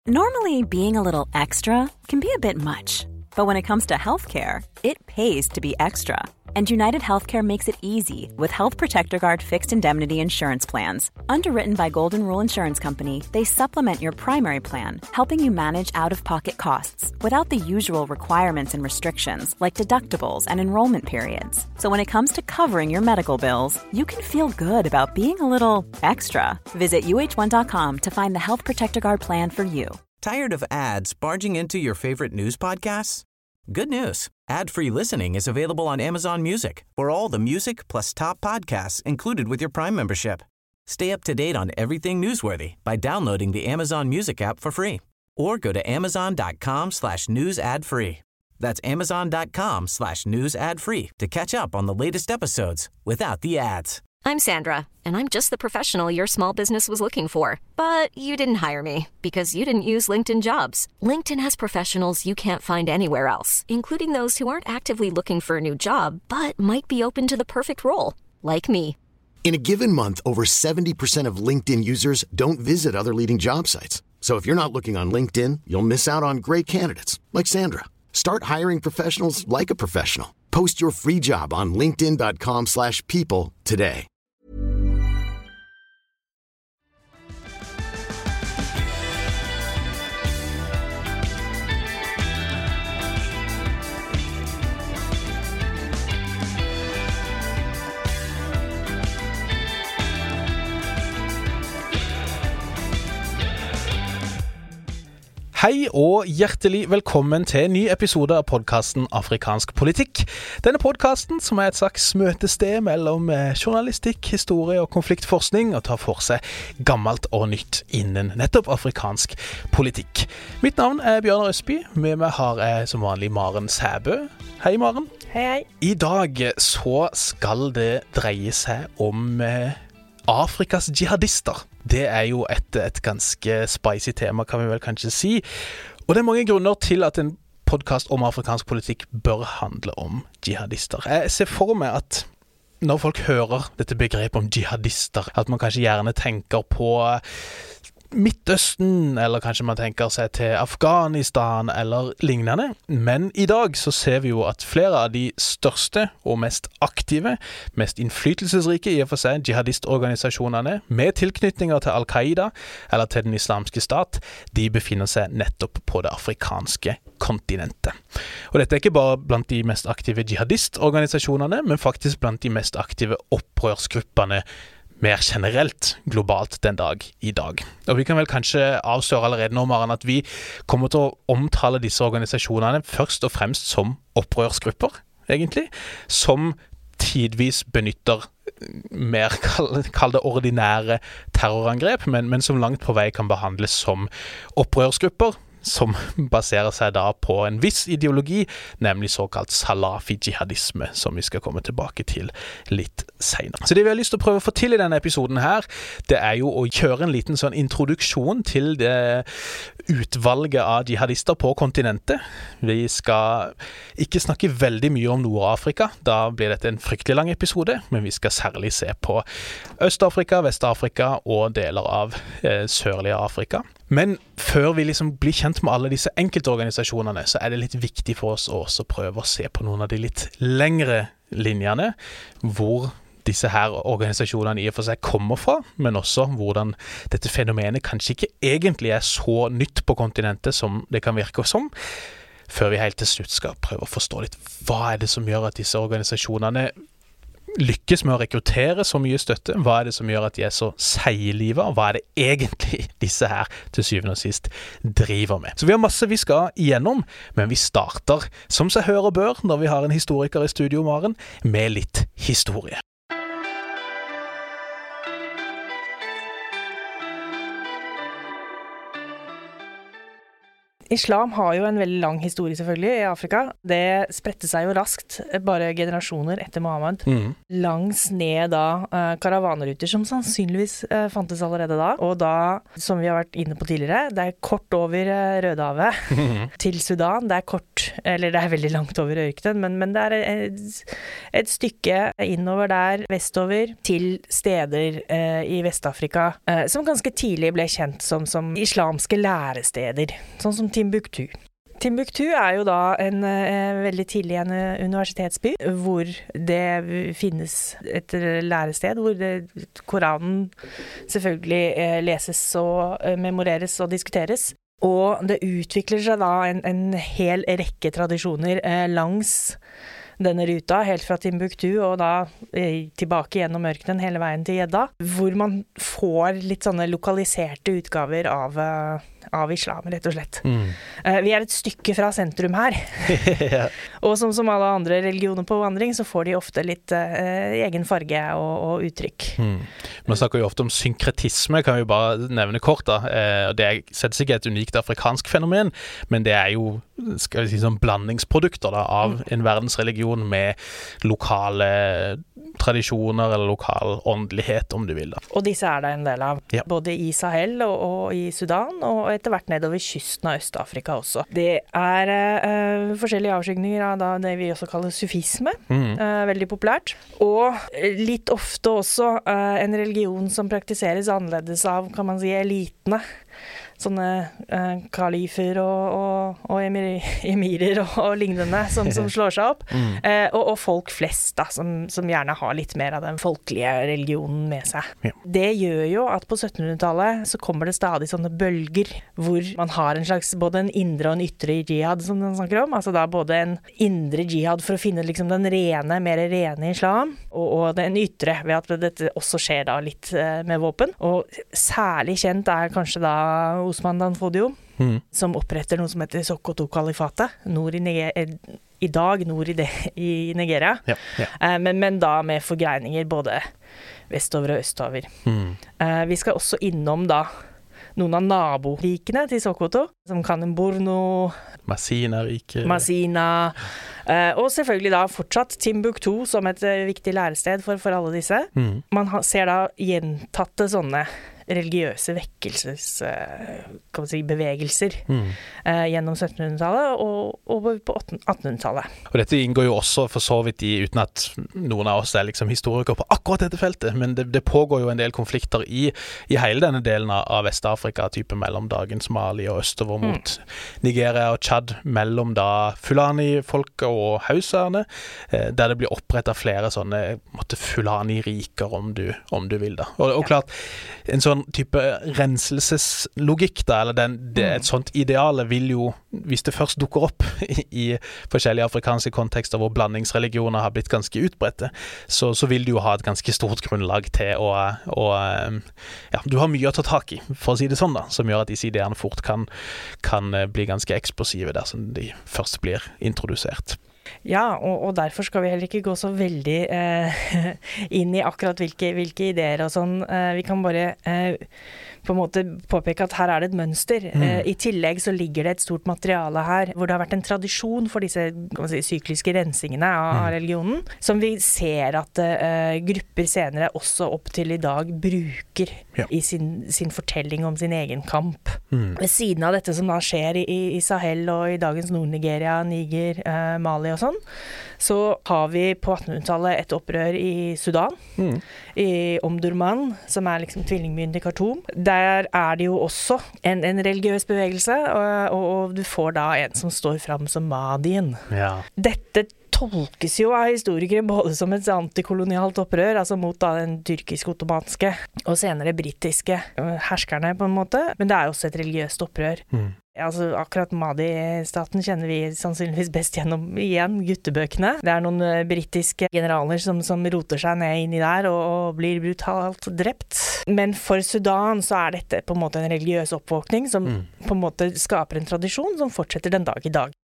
Normally, being a little extra can be a bit much, but when it comes to healthcare, it pays to be extra. And United Healthcare makes it easy with Health Protector Guard fixed indemnity insurance plans. Underwritten by Golden Rule Insurance Company, they supplement your primary plan, helping you manage out-of-pocket costs without the usual requirements and restrictions like deductibles and enrollment periods. So when it comes to covering your medical bills, you can feel good about being a little extra. Visit uh1.com to find the Health Protector Guard plan for you. Tired of ads barging into your favorite news podcasts? Good news. Ad-free listening is available on Amazon Music for all the music plus top podcasts included with your Prime membership. Stay up to date on everything newsworthy by downloading the Amazon Music app for free or go to amazon.com/news ad free. That's amazon.com/news ad free to catch up on the latest episodes without the ads. I'm Sandra, and I'm just the professional your small business was looking for. But you didn't hire me because you didn't use LinkedIn Jobs. LinkedIn has professionals you can't find anywhere else, including those who aren't actively looking for a new job, but might be open to the perfect role, like me. In a given month, over 70% of LinkedIn users don't visit other leading job sites. So if you're not looking on LinkedIn, you'll miss out on great candidates, like Sandra. Start hiring professionals like a professional. Post your free job on linkedin.com/people today. Hei og hjertelig velkommen til en ny episode av podcasten Afrikansk politikk. Denne podcasten som et slags møtested mellom journalistikk, historie og konfliktforskning og tar for seg gammelt og nytt innen nettopp afrikansk politikk. Mitt navn Bjørnar Østby, med meg har jeg som vanlig Maren Sæbø. Hei Maren. Hei hei. I dag så skal det dreie seg om Afrikas jihadister. Det jo et ganske spicy tema, kan vi vel kanskje si. Og det mange grunner til at en podcast om afrikansk politikk bør handle om jihadister. Jeg ser for meg at når folk hører dette begrepet om jihadister, at man kanskje gjerne tenker på Midtøsten, eller kanskje man tenker seg til Afghanistan eller lignende. Men i dag så ser vi jo at flere av de største og mest aktive, mest innflytelsesrike i og for seg jihadistorganisasjonene med tilknytninger til Al-Qaida eller til den islamske stat, de befinner seg nettopp på det afrikanske kontinentet. Og dette ikke bare blant de mest aktive jihadistorganisasjonene, men faktisk blant de mest aktive opprørsgruppene mer generelt globalt den dag i dag. Og vi kan vel kanskje avsløre allerede nå, Maren, at vi kommer til å omtale disse organisasjonene først og fremst som opprørsgrupper, egentlig, som tidvis benytter mer, kall det ordinære terrorangrep, men som langt på vei kan behandles som opprørsgrupper, som baserer seg da på en viss ideologi, nemlig såkalt salafi-jihadisme, som vi skal komme tilbake til litt senere. Så det vi har lyst til å prøve å få til i denne episoden her, det jo å kjøre en liten sånn introduksjon til det utvalget av jihadister på kontinentet. Vi skal ikke snakke veldig mye om Nord-Afrika, da blir dette en fryktelig lang episode, men vi skal særlig se på Øst-Afrika, Vest-Afrika og deler av sørlige Afrika. Men før vi liksom blir kjent med alle disse enkeltorganisasjonene, så det litt viktig for oss å også prøve å se på noen av de litt lengre linjene, hvor disse her organisasjonene i og for seg kommer fra, men også hvordan dette fenomenet kanskje ikke egentlig så nytt på kontinentet som det kan virke som, før vi helt til slutt skal prøve å forstå litt hva det som gjør at disse organisasjonene lykkes med å rekruttere så mye støtte. Hva det som gjør at de så seiglivet, og hva det egentlig disse her til syvende og sist driver med. Så vi har masse vi skal igjennom, men vi starter, som seg hør og bør, når vi har en historiker i studio, Maren, med litt historie. Islam har jo en veldig lang historie selvfølgelig i Afrika. Det spredte seg jo raskt, bare generasjoner etter Mohammed, langs ned da karavanruter som sannsynligvis fantes allerede da. Og da, som vi har vært inne på tidligere, det kort over Rødehavet til Sudan. Det kort, eller det veldig langt over ørkenen, men det et stykke innover der, vestover, til steder i Vest-Afrika, som ganske tidlig ble kjent som islamske læresteder, sånn som Timbuktu. Timbuktu jo da en veldig tidlig en universitetsby, hvor det finnes et lærested, hvor Koranen selvfølgelig leses og memoreres og diskuteres. Og det utvikler seg da en hel rekke tradisjoner langs denne ruta, helt fra Timbuktu og da tilbake gjennom ørkenen hele veien til Jeddah, hvor man får litt sånne lokaliserte utgaver av islam, rett og slett. Vi et stykke fra sentrum her. Og som alle andre religioner på vandring, så får de ofte litt egen farge og uttrykk. Man snakker jo ofte om synkretisme, kan vi bare nevne kort da. Og det selvsagt ikke et unikt afrikansk fenomen, men det jo, skal vi si, sånn blandingsprodukter da, av en verdensreligion med lokale tradisjoner eller lokal åndelighet, om du vil da. Og disse det en del av, både i Sahel og i Sudan, og etter hvert nedover kysten av Øst-Afrika også. Det forskjellige avskygninger av da, det vi også kaller sufisme, veldig populært. Og litt ofte også en religion som praktiseres annerledes av, kan man si, elitene. Sånne kalifer og emirer og lignende som slår seg opp. Og folk flest da, som gjerne har litt mer av den folkelige religionen med seg. Det gjør jo at på 1700-tallet så kommer det stadig sånne bølger hvor man har en slags både en indre og en ytre jihad som den snakker om. Altså da både en indre jihad for å finne liksom den mer rene islam, og den ytre ved at dette også skjer da litt med våpen. Og særlig kjent kanskje da Osman Dan Fodio, som oppretter noe som heter Sokoto-kalifatet, i dag nord i Nigeria, men da med forgreininger både vestover og østover. Vi skal også innom da noen av naborikene til Sokoto, som Kanem-Borno, Masina, og selvfølgelig da fortsatt Timbuktu som et viktig lærested for alle disse. Man ser da gjentatte sånne religiøse kan man si, bevegelser gjennom 1700-tallet og på 1800-tallet. Og dette inngår jo også for så vidt uten at noen av oss liksom historikere på akkurat dette feltet, men det pågår jo en del konflikter i hele denne delen av Vest-Afrika, type mellom dagens Mali og østover mot Nigeria og Chad, mellom da Fulani-folket og hauserne, der det blir opprettet flere sånne Fulani-riker, om du vil da. Og klart, en sånn type renselseslogikk da, eller et sånt ideale vil jo, hvis det først dukker opp i forskjellige afrikanske kontekster hvor blandingsreligioner har blitt ganske utbredte, så vil du jo ha et ganske stort grunnlag til du har mye å ta tak i, for å si det sånn da, som gjør at disse ideene fort kan bli ganske eksplosive der som de først blir introdusert. Ja, og derfor skal vi heller ikke gå så veldig inn i akkurat hvilke ideer og sånn. Vi kan bare på en måte påpeke at her det et mønster. I tillegg så ligger det et stort materiale her, hvor det har vært en tradisjon for disse sykliske rensingene av religionen, som vi ser at grupper senere også opp til i dag bruker i sin fortelling om sin egen kamp. Ved siden av dette som da skjer i Sahel og i dagens Nord-Nigeria, Niger, Mali og sånn, så har vi på 1800-tallet et opprør i Sudan, i Omdurman, som liksom tvillingbyen til Khartoum. Der det jo også en religiøs bevegelse, og du får da en som står frem som Mahdien. Dette tolkes jo av historikere både som et antikolonialt opprør, altså mot da den tyrkisk-ottomanske og senere britiske herskerne på en måte, men det jo også et religiøst opprør. Altså akkurat Mahdi-staten kjenner vi sannsynligvis best gjennom igjen guttebøkene. Det noen britiske generaler som roter seg ned inn i der og blir brutalt drept. Men for Sudan så dette på en måte en religiøs oppvåkning som på en måte skaper en tradisjon som fortsetter den dag i dag.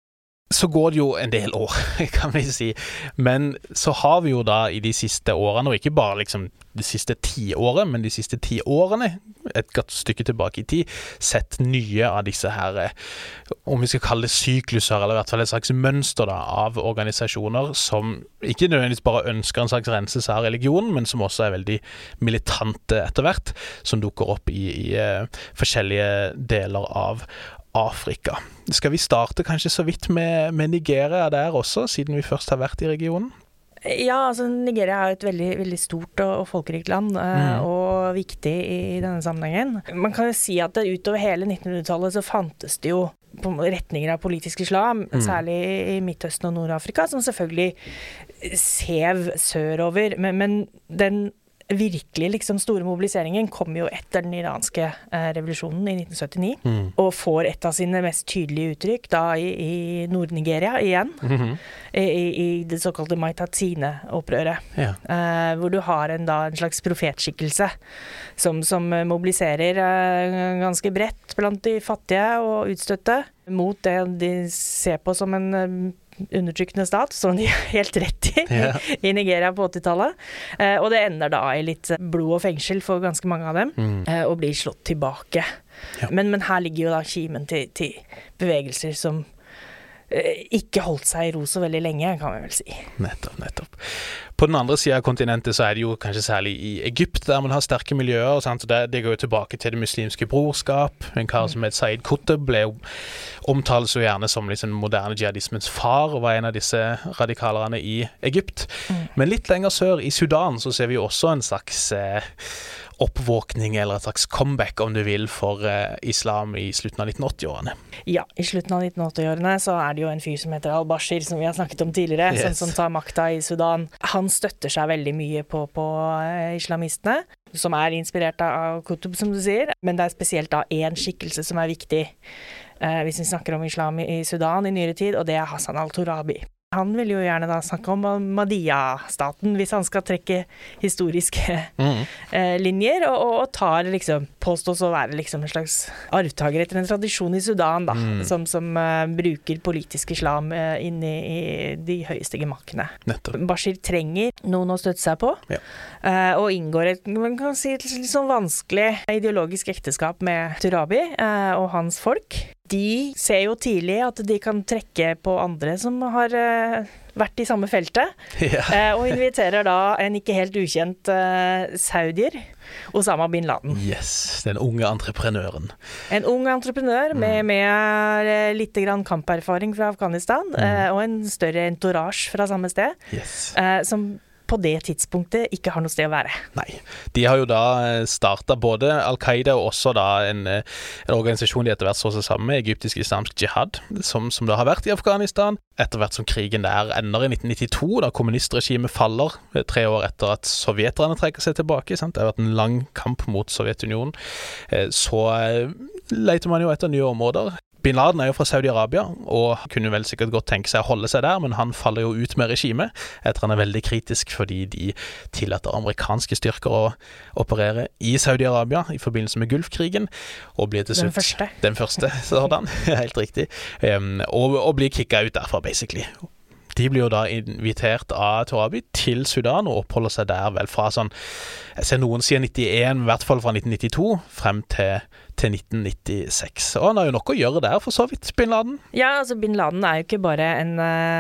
så går det jo en del år, kan vi si. Men så har vi jo da i de siste årene, og ikke bare liksom de siste 10 årene, men de siste 10 årene, et godt stykke tilbake i tid, sett nye av disse her, om vi skal kalle det sykluser, eller i hvert fall et slags mønster da, av organisasjoner som ikke nødvendigvis bare ønsker en slags renselse av religionen, men som også veldig militante etter hvert, som dukker opp i forskjellige deler av Afrika. Skal vi starte kanskje så vidt med Nigeria der også, siden vi først har vært i regionen? Ja, altså Nigeria er et veldig, veldig stort og folkerikt land, og viktig i denne sammenhengen. Man kan jo si at utover hele 1900-tallet så fantes det jo retninger av politisk islam, særlig i Midtøsten og Nord-Afrika, som selvfølgelig sev sørover, men den virkelig liksom store mobiliseringen kom jo etter den iranske revolusjonen i 1979, og får et av sine mest tydelige uttrykk da i Nord-Nigeria igjen, i det såkalte Maitatsine-opprøret, hvor du har en slags profetskikkelse som mobiliserer ganske bredt blant de fattige og utstøtte mot det de ser på som en undertrykkende stat, som de har helt rett i Nigeria på 80-tallet. Og det ender da i litt blod og fengsel for ganske mange av dem, og blir slått tilbake. Men her ligger jo da kimen til bevegelser som ikke holdt seg i ro så veldig lenge, kan vi vel si. Nettopp. På den andre siden av kontinentet så det jo kanskje særlig i Egypt, der man har sterke miljøer, sant? Og det går jo tilbake til det muslimske brorskap. En kar som het Said Qutb ble jo omtalt så gjerne som liksom moderne jihadismens far, og var en av disse radikalerne i Egypt. Men litt lenger sør i Sudan så ser vi jo også en slags oppvåkning eller et slags comeback, om du vil, for islam i slutten av 1980-årene. Ja, i slutten av 1980-årene så det jo en fyr som heter al-Bashir, som vi har snakket om tidligere, som tar makta i Sudan. Han støtter seg veldig mye på islamistene, som inspirert av Qutb, som du sier, men det spesielt da en skikkelse som viktig hvis vi snakker om islam i Sudan i nyere tid, og det Hassan al-Turabi. Han vil jo gjerne da snakke om Mahdiya-staten, hvis han skal trekke historiske linjer, og tar liksom, påstås å være liksom en slags arvtager etter en tradisjon i Sudan, da, som bruker politisk islam inn i de høyeste gemakkene. Bashir trenger noen å støtte seg på, og inngår man kan si et litt sånn vanskelig ideologisk ekteskap med Turabi og hans folk. De ser jo tidlig at de kan trekke på andre som har vært i samme feltet, og inviterer da en ikke helt ukjent saudier, Osama bin Laden. Yes, den unge entreprenøren. En ung entreprenør med litt grann kamperfaring fra Afghanistan, og en større entourage fra samme sted, som på det tidspunktet ikke har noe sted å være. Nei, de har jo da startet både Al-Qaida og også da en organisasjon de etter hvert så seg sammen med, Egyptisk Islamsk Jihad, som da har vært i Afghanistan, etter hvert som krigen der ender i 1992, da kommunistregimet faller 3 år etter at sovjeterne trekker seg tilbake, sant? Det har vært en lang kamp mot Sovjetunionen, så leter man jo etter nye områder. Bin Laden jo fra Saudi-Arabia, og kunne vel sikkert godt tenke seg å holde seg der, men han faller jo ut med regimet, etter han veldig kritisk fordi de tillater amerikanske styrker å operere i Saudi-Arabia i forbindelse med Gulfkrigen, og blir til slutt den første sådan, helt riktig, og blir kicket ut derfra, basically. De blir jo da invitert av Turabi til Sudan og oppholder seg der vel fra sånn, jeg ser noen sier 91, i hvert fall fra 1992, frem til 1996. Og han har jo nok å gjøre der, for så vidt, Bin Laden. Ja, altså Bin Laden jo ikke bare en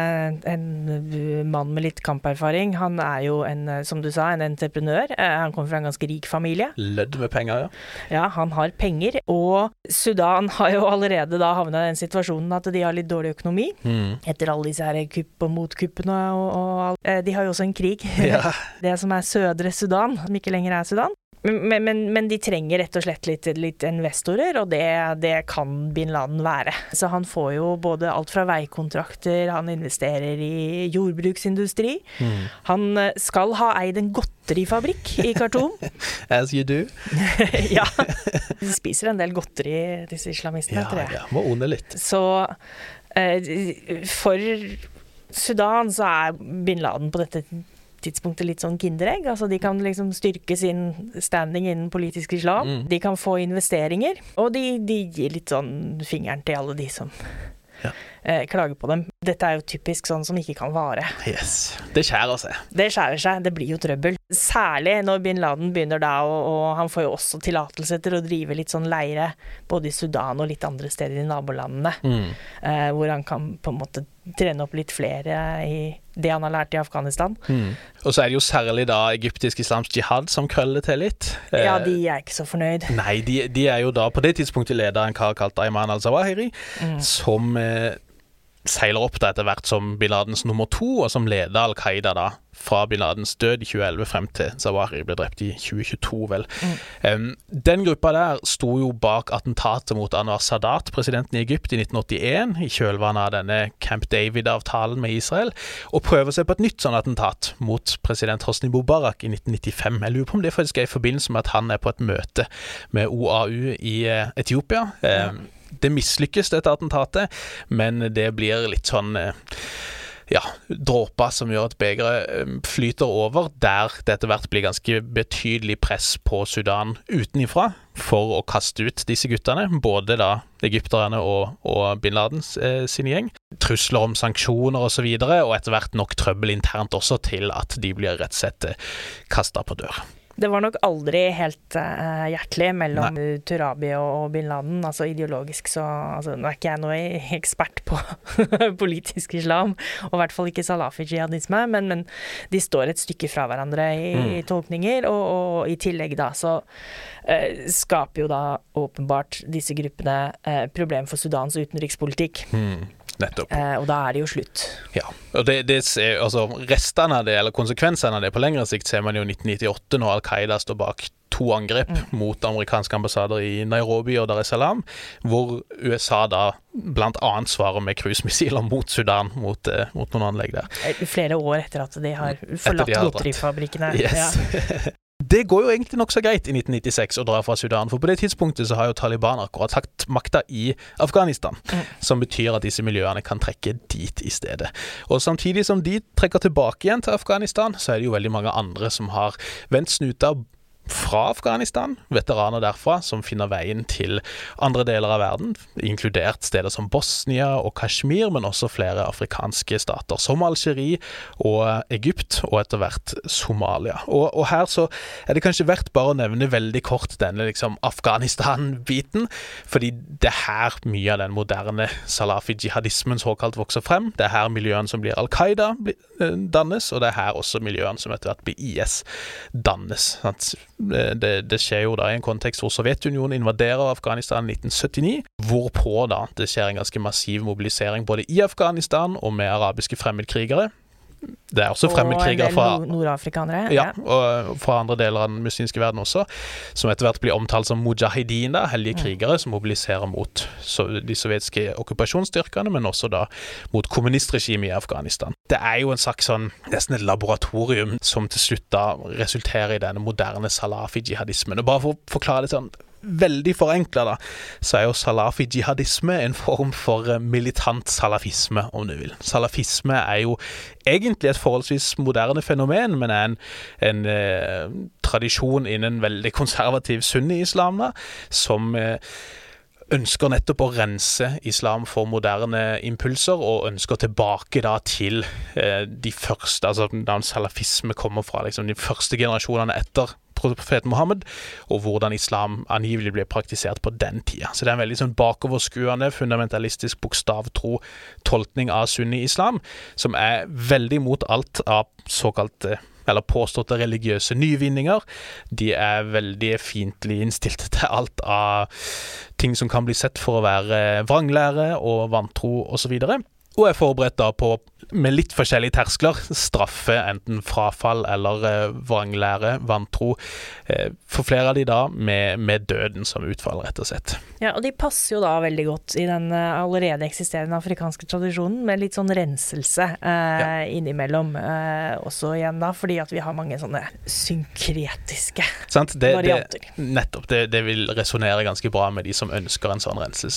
mann med litt kamperfaring. Han jo som du sa, en entreprenør. Han kommer fra en ganske rik familie. Lødd med penger, ja. Ja, han har penger. Og Sudan har jo allerede da havnet i den situasjonen at de har litt dårlig økonomi. Etter alle disse her kupp og motkuppene og alt. De har jo også en krig. Det som Sødre Sudan, som ikke lenger Sudan. Men de trenger rett og slett litt investorer, og det kan Bin Laden være. Så han får jo både alt fra veikontrakter, han investerer i jordbruksindustri. Han skal ha eid en godterifabrikk i Khartoum. As you do. Ja, de spiser en del godteri, disse islamistene, tror jeg. Ja, må onde litt. Så for Sudan så Bin Laden på dette tidspunktet litt sånn kinderegg, altså de kan liksom styrke sin standing innen politisk islam, de kan få investeringer, og de gir litt sånn fingeren til alle de som klage på dem. Dette jo typisk sånn som ikke kan vare. Yes. Det skjærer seg. Det skjærer seg, det blir jo trøbbel. Særlig når Bin Laden begynner da, og han får jo også tillatelse til å drive litt sånn leire, både i Sudan og litt andre steder i nabolandene, hvor han kan på en måte trene opp litt flere i det han har lært i Afghanistan. Og så det jo særlig da egyptisk islamsk jihad som krøller til litt. Ja, de ikke så fornøyd. Nei, de jo da på det tidspunktet ledet en kar kalt Ayman al-Zawahiri, som seiler opp da etter hvert som Bin Ladens nummer 2, og som leder Al-Qaida da, fra Bin Ladens død i 2011 frem til Zawahiri ble drept i 2022, vel. Den gruppa der sto jo bak attentatet mot Anwar Sadat, presidenten i Egypt, i 1981, i kjølvannet av denne Camp David-avtalen med Israel, og prøver seg på et nytt sånn attentat mot president Hosni Mubarak i 1995. Jeg lurer på om det faktisk i forbindelse med at han på et møte med OAU i Etiopia. Det mislykkes dette attentatet, men det blir litt sånn dråper som gjør at begeret flyter over, der det etter hvert blir ganske betydelig press på Sudan utenifra for å kaste ut disse guttene, både da egypterne og Bin Ladens sin gjeng. Trusler om sanksjoner og så videre, og etter hvert nok trøbbel internt også til at de blir rett og slett kastet på dør. Det var nok aldri helt hjertelig mellom Turabi og Bin Laden, altså ideologisk så, nå ikke jeg noe ekspert på politisk islam, og i hvert fall ikke salafi-jihadisme, men de står et stykke fra hverandre i tolkninger, og i tillegg da, så skaper jo da åpenbart disse gruppene problem for Sudans utenrikspolitikk. Nettopp. Og da det jo slutt. Ja, og altså restene av det, eller konsekvensene av det på lengre sikt ser man jo 1998 når Al-Qaida står bak 2 angrep mot amerikanske ambassader i Nairobi og Dar es Salaam, hvor USA da blant annet svarer med cruisemissiler mot Sudan, mot noen anlegg der. Flere år etter at de har forlatt godterifabrikkene. Yes. Ja. Det går jo egentlig nok så greit i 1996 å dra fra Sudan, for på det tidspunktet så har jo Taliban akkurat tatt makta i Afghanistan, som betyr at disse miljøene kan trekke dit i stedet. Og samtidig som de trekker tilbake igjen til Afghanistan, så det jo veldig mange andre som har vendt snuta fra Afghanistan, veteraner derfra, som finner veien til andre deler av verden, inkludert steder som Bosnia og Kashmir, men også flere afrikanske stater, som Algerie og Egypt, og etter hvert Somalia. Og her så det kanskje verdt bare å nevne veldig kort denne liksom Afghanistan-biten, fordi det her mye av den moderne salafi-jihadismen såkalt vokser frem. Det her miljøen som blir Al-Qaida dannes, og det her også miljøen som etter hvert blir IS dannes. Det skjer jo da i en kontekst hvor Sovjetunionen invaderer Afghanistan i 1979, hvorpå da det skjer en ganske massiv mobilisering både i Afghanistan og med arabiske fremmedkrigere. Det også fremmedkrigere fra nordafrikanere. Ja, og fra andre deler av den muslimske verden også, som etter hvert blir omtalt som mujahideen, da, hellige krigere som mobiliserer mot de sovjetiske okkupasjonsstyrkene, men også da mot kommunistregimet i Afghanistan. Det jo en slags sånn, nesten et laboratorium som til slutt da resulterer i denne moderne salafi-jihadismen. Og bare for å forklare det sånn veldig forenklet da, så jo salafi-jihadisme en form for militant salafisme, om du vil. Salafisme jo egentlig et forholdsvis moderne fenomen, men en tradisjon innen veldig konservativ sunni-islam da, som ønsker nettopp å rense islam for moderne impulser, og ønsker tilbake da til de første, altså da salafisme kommer fra liksom, de første generasjonene etter profeten Mohammed, og hvordan islam angivelig ble praktisert på den tida. Så det en veldig sånn bakoverskuende, fundamentalistisk, bokstavtro tolkning av sunni-islam, som veldig mot alt av såkalte eller påståtte religiøse nyvinninger. De veldig fiendtlig innstilte til alt av ting som kan bli sett for å være vranglære og vantro og så videre. Og forberedt da på, med litt forskjellige terskler, straffe enten frafall eller vranglære, vantro, for flere av de da med døden som utfall, rett og slett. Ja, og de passer jo da veldig godt i den allerede eksisterende afrikanske tradisjonen, med litt sånn renselse innimellom også igjen da, fordi at vi har mange sånne synkretiske varianter. Nettopp, det vil resonere ganske bra med de som ønsker en sånn renselse da.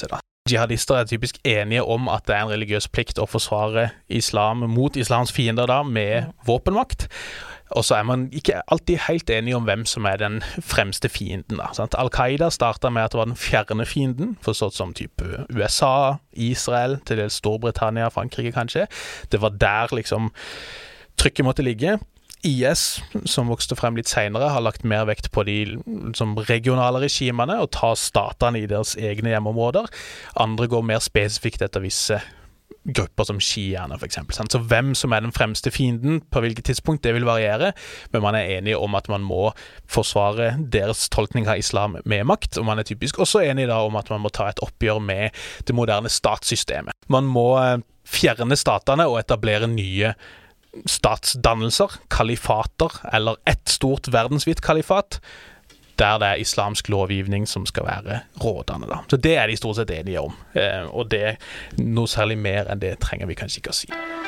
Jihadister typisk enige om at det en religiøs plikt å forsvare islam mot islams fiender da, med våpenmakt. Og så man ikke alltid helt enige om hvem som den fremste fienden da. Sant? Al-Qaida startet med at det var den fjerne fienden, forstått som type USA, Israel, til dels Storbritannia, Frankrike kanskje. Det var der liksom trykket måtte ligge. IS, som vokste frem litt senere, har lagt mer vekt på de som regionale regimene og tar statene i deres egne hjemmeområder. Andre går mer spesifikt etter visse grupper som shiaene for eksempel. Så hvem som den fremste fienden på hvilket tidspunkt, det vil variere, men man enige om at man må forsvare deres tolkning av islam med makt, og man typisk også enig da om at man må ta et oppgjør med det moderne statssystemet. Man må fjerne statene og etablere nye statsdannelser, kalifater, eller et stort verdensvidt kalifat, der det islamsk lovgivning som skal være rådende da. Så det de stort sett enige om, og det noe særlig mer enn det trenger vi kanskje ikke å si.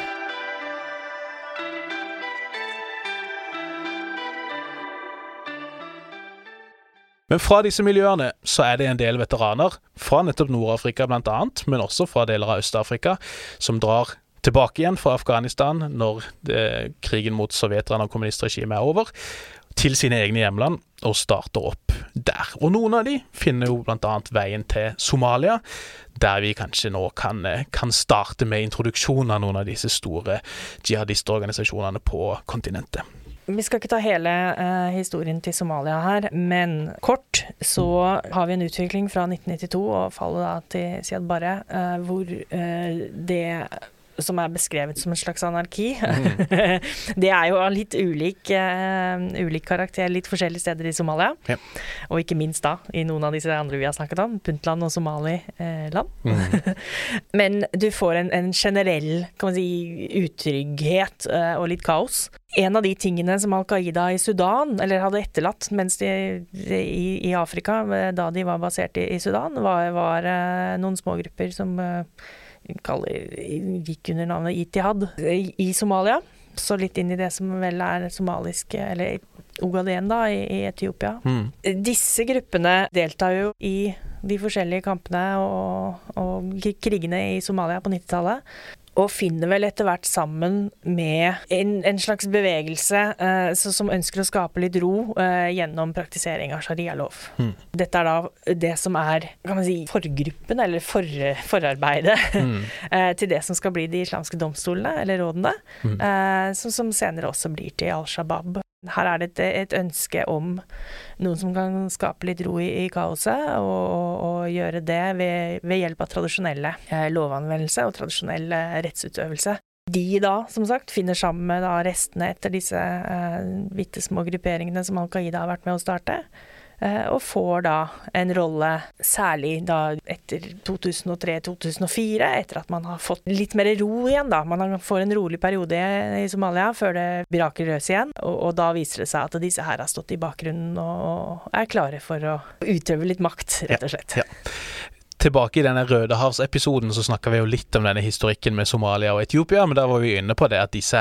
Men fra disse miljøene så det en del veteraner, fra nettopp Nord-Afrika blant annet, men også fra deler av Øst-Afrika, som drar tilbake igjen fra Afghanistan når krigen mot sovjeterne og kommunistregimet over, til sine egne hjemland og starter opp der. Og noen av de finner jo blant annet veien til Somalia, der vi kanskje nå kan starte med introduksjon av noen av disse store jihadistorganisasjonene på kontinentet. Vi skal ikke ta hele historien til Somalia her, men kort så har vi en utvikling fra 1992 og fallet da til Siad Barre, hvor det som beskrevet som en slags anarki. Det jo av litt ulik karakter, litt forskjellige steder i Somalia. Ja. Og ikke minst da, i noen av disse andre vi har snakket om, Puntland og Somaliland. Men du får en generell, kan man si, utrygghet og litt kaos. En av de tingene som Al-Qaida i Sudan, eller hadde etterlatt mens i Afrika, da de var basert i Sudan, var noen små grupper som gikk under navnet Itihad i Somalia, så litt inn i det som vel somalisk, eller Ogaden da, i Etiopia. Disse gruppene deltar jo i de forskjellige kampene og krigene i Somalia på 90-tallet, og finner vel etter hvert sammen med en slags bevegelse som ønsker å skape litt ro gjennom praktisering av sharia-lov. Dette da det som kan man si, forgruppen, eller forarbeidet til det som skal bli de islamske domstolene, eller rådene, som senere også blir til Al-Shabaab. Her det et ønske om noen som kan skape litt ro i kaoset, og gjøre det ved hjelp av tradisjonelle lovanvendelse og tradisjonell rettsutøvelse. De da, som sagt, finner sammen med da restene etter disse bittesmå grupperingene som Al-Qaida har vært med å starte, og får da en rolle, særlig da etter 2003-2004, etter at man har fått litt mer ro igjen da. Man får en rolig periode i Somalia før det braker løs igjen, og da viser det seg at disse her har stått i bakgrunnen og klare for å utøve litt makt, rett og slett. Ja. Tilbake i denne Rødehavs-episoden så snakket vi jo litt om denne historikken med Somalia og Etiopia, men da var vi inne på det at disse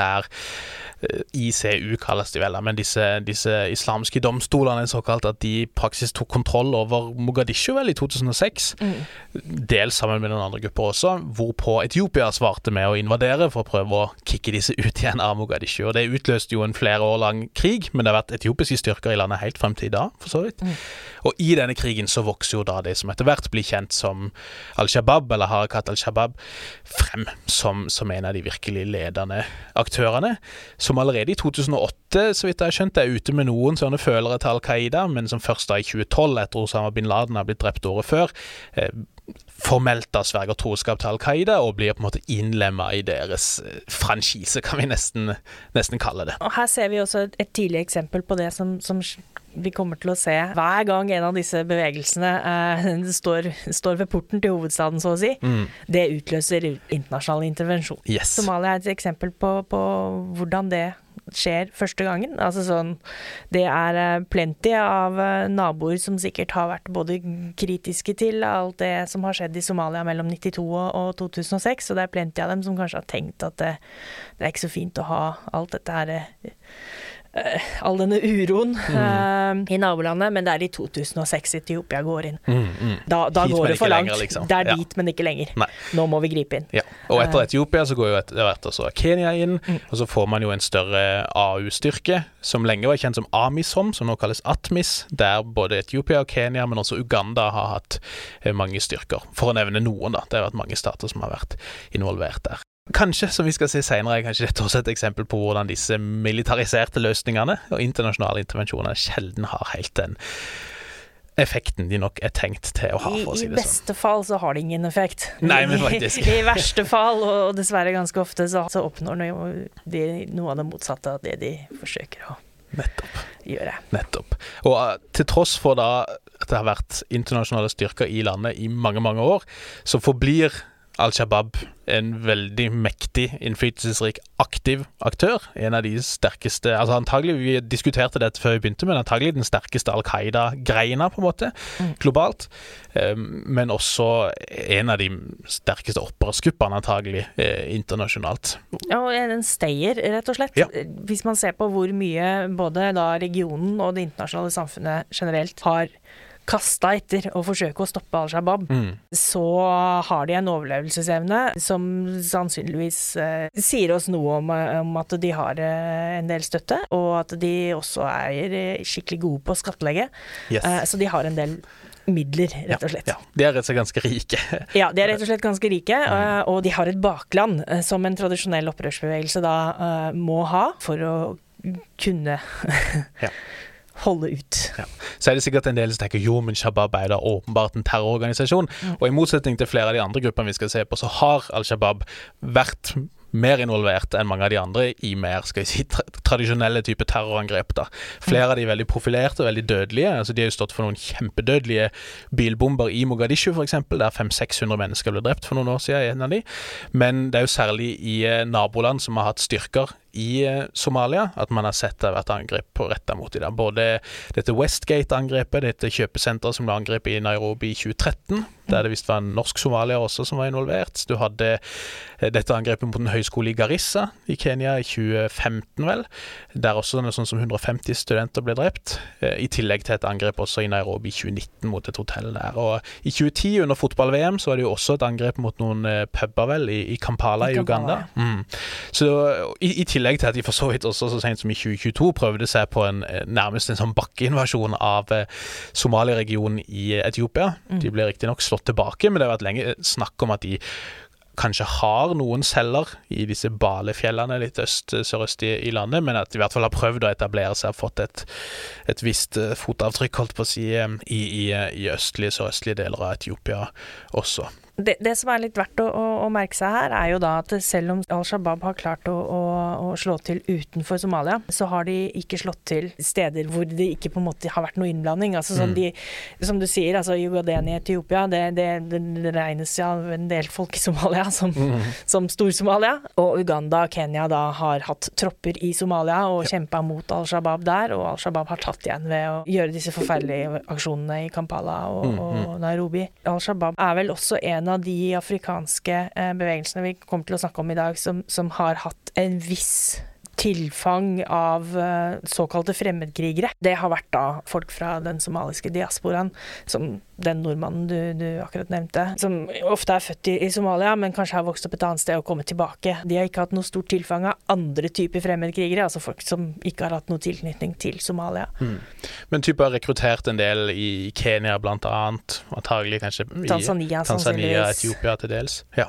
ICU kalles de vel, men disse islamske domstolene såkalt, at de praksis tok kontroll over Mogadishu vel i 2006, dels sammen med noen andre grupper også, hvorpå Etiopia svarte med å invadere for å prøve å kicke disse ut igjen av Mogadishu, og det utløste jo en flere år lang krig, men det har vært etiopiske styrker i landet helt frem til i dag, for så vidt. Og i denne krigen så vokser jo da det som etter hvert blir kjent som Al-Shabaab, eller Harakat Al-Shabaab, frem som en av de virkelig ledende aktørene, som allerede i 2008, så vidt jeg har skjønt, ute med noen sånne følere til Al-Qaida, men som først da i 2012, etter Osama bin Laden har blitt drept året før, formelt da sverger troskap til Al-Qaida og blir på en måte innlemmet i deres franchise, kan vi nesten kalle det. Og her ser vi også et tidlig eksempel på det som vi kommer til å se hver gang en av disse bevegelsene står ved porten til hovedstaden, så å si. Det utløser internasjonal intervensjon. Yes. Somalia et eksempel på hvordan det skjer første gangen. Altså sånn, det plenty av naboer som sikkert har vært både kritiske til alt det som har skjedd i Somalia mellom 92 og 2006, og det plenty av dem som kanskje har tenkt at det ikke så fint å ha alt dette her all denne uroen i nabolandet, men det i 2006 Etiopia går inn. Da går det for langt. Lenger, liksom. Det dit, men ikke lenger. Nei. Nå må vi gripe inn. Ja. Og etter Etiopia så går jo også Kenya inn, og så får man jo en større AU-styrke, som lenge var kjent som AMISOM, som nå kalles ATMIS, der både Etiopia og Kenya, men også Uganda har hatt mange styrker. For å nevne noen da, det har vært mange stater som har vært involvert der. Kanskje, som vi skal se senere, kanskje dette også et eksempel på hvordan disse militariserte løsningene og internasjonale intervensjoner sjelden har helt den effekten de nok tenkt til å ha, for å si det sånn. I beste fall så har det ingen effekt. Nei, men faktisk. I verste fall, og dessverre ganske ofte, så oppnår de noe av det motsatte av det de forsøker å gjøre. Nettopp. Og til tross for da at det har vært internasjonale styrker i landet i mange, mange år, så forblir Al-Shabaab en veldig mektig, innflytelsesrik, aktiv aktør. En av de sterkeste, altså antagelig, vi diskuterte dette før vi begynte, men antagelig den sterkeste Al-Qaida-greina på en måte, globalt. Men også en av de sterkeste opprørskuppene antagelig internasjonalt. Ja, og en stayer, rett og slett. Ja. Hvis man ser på hvor mye både da regionen og det internasjonale samfunnet generelt har kasta etter å forsøke å stoppe Al-Shabaab, så har de en overlevelsesevne som sannsynligvis sier oss noe om at de har en del støtte, og at de også skikkelig gode på å skattlegge. Yes. Så de har en del midler, rett og slett. Ja, de rett og slett ganske rike. Ja, de rett og slett ganske rike, og de har et bakland som en tradisjonell opprørsbevegelse da må ha for å kunne holde ut. Ja. Så det sikkert en del som tenker, jo, men Shabaab da åpenbart en terrororganisasjon, og i motsetning til flere av de andre gruppene vi skal se på, så har Al-Shabaab vært mer involvert enn mange av de andre i mer, skal vi si, tradisjonelle type terrorangrep da. Flere av de veldig profilerte og veldig dødelige, altså de har jo stått for noen kjempedødelige bilbomber i Mogadishu for eksempel, der 500-600 mennesker ble drept for noen år siden, en av de. Men det er jo særlig i naboland som har hatt styrker i Somalia, at man har sett det har vært angrep på rettet mot dem. Både dette Westgate-angrepet, dette kjøpesenteret som ble angrepet i Nairobi i 2013, der det visst var en norsk somalier også som var involvert. Du hadde dette angrepet mot en høyskole i Garissa i Kenya i 2015 vel, der også sånn som 150 studenter ble drept, i tillegg til et angrep også i Nairobi i 2019 mot et hotell der. Og i 2010 under fotball-VM så var det jo også et angrep mot noen pubber vel i Kampala i Uganda. Så i tillegg til at de for så vidt også så sent som i 2022 prøvde seg på nærmest en sånn bakkeinvasjon av Somalia-regionen i Etiopia. De ble riktig nok slått tilbake, men det har vært lenge snakk om at de kanskje har noen celler i disse Balefjellene litt sørøst i landet, men at de i hvert fall har prøvd å etablere seg og fått et visst fotavtrykk, holdt på å si, i østlige, sørøstlige deler av Etiopia også. Det som litt verdt å merke seg her jo da at selv om Al-Shabaab har klart å slå til utenfor Somalia, så har de ikke slått til steder hvor det ikke på en måte har vært noe innblanding. Altså som du sier, altså Ogaden i Etiopia, det regnes av en del folk i Somalia som Stor-Somalia, og Uganda og Kenya da har hatt tropper i Somalia og kjempet mot Al-Shabaab der, og Al-Shabaab har tatt igjen ved å gjøre disse forferdelige aksjonene i Kampala og Nairobi. Al-Shabaab vel også en av de afrikanske bevegelsene vi kommer til å snakke om i dag, som har hatt en viss tilfang av såkalte fremmedkrigere. Det har vært da folk fra den somaliske diasporaen, som den nordmannen du akkurat nevnte, som ofte født i Somalia, men kanskje har vokst opp et annet sted og kommet tilbake. De har ikke hatt noe stort tilfang av andre typer fremmedkrigere, altså folk som ikke har hatt noe tilknytning til Somalia. Men type har rekruttert en del i Kenya blant annet, antagelig kanskje i Tanzania, Etiopia til dels. Ja.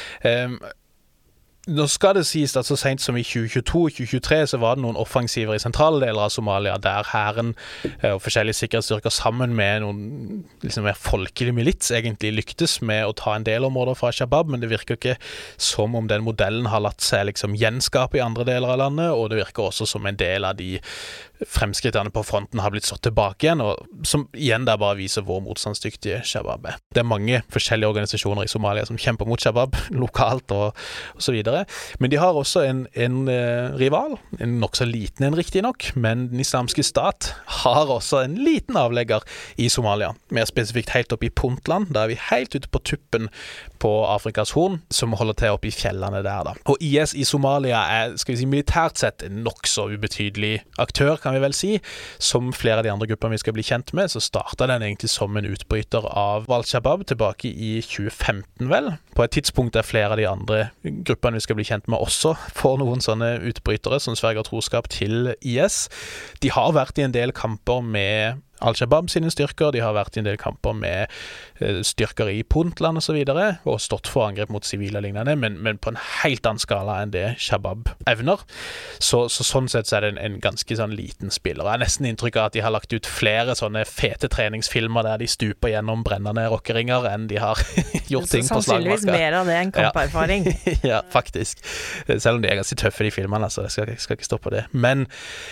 Nå skal det sies at så sent som i 2022-2023 så var det noen offensiver i sentrale deler av Somalia, der hæren og forskjellige sikkerhetsstyrker sammen med noen liksom mer folkelig milits egentlig lyktes med å ta en del områder fra Shabaab, men det virker ikke som om den modellen har latt seg liksom gjenskape i andre deler av landet, og det virker også som en del av de fremskrittene på fronten har blitt satt tilbake igjen, og som igjen der bare viser hvor motstandsdyktige Shabab er. Det mange forskjellige organisasjoner i Somalia som kjemper mot Shabab, lokalt og så videre. Men de har også en rival, en nok så liten en riktig nok, men den islamske stat har også en liten avlegger i Somalia. Mer spesifikt helt oppe i Puntland, da vi helt ute på tuppen på Afrikas Horn, som holder til oppe i fjellene der da. Og IS i Somalia skal vi si, militært sett en nok så ubetydelig aktør, kan vi vel si. Som flere av de andre gruppene vi skal bli kjent med, så startet den egentlig som en utbryter av Al-Shabaab tilbake i 2015 vel. På et tidspunkt der flere av de andre gruppene vi skal bli kjent med også får noen sånne utbrytere som sverger troskap til IS. De har vært i en del kamper med Al-Shabaab sine styrker, de har vært i en del kamper med styrker i Puntland og så videre, og stått for angrep mot sivile og lignende, men på en helt annen skala enn det Shabab evner. Så sånn sett så er det en ganske sånn liten spiller. Jeg har nesten inntrykk av at de har lagt ut flere sånne fete treningsfilmer der de stuper gjennom brennende rockeringer enn de har gjort ting på slagmarka. Sannsynligvis mer av det enn kamperfaring. Ja, faktisk. Selv om de er ganske tøffe, de filmene, altså. Jeg skal ikke stå på det. Men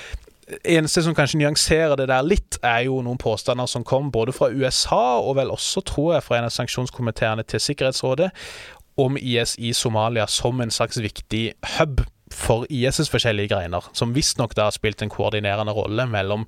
eneste som kanskje nyanserer det der litt, er jo noen påstander som kom både fra USA og vel også, tror jeg, fra en av sanksjonskomiteene til Sikkerhetsrådet om IS i Somalia som en slags viktig hub for IS's forskjellige greiner, som visst nok da har spilt en koordinerende rolle mellom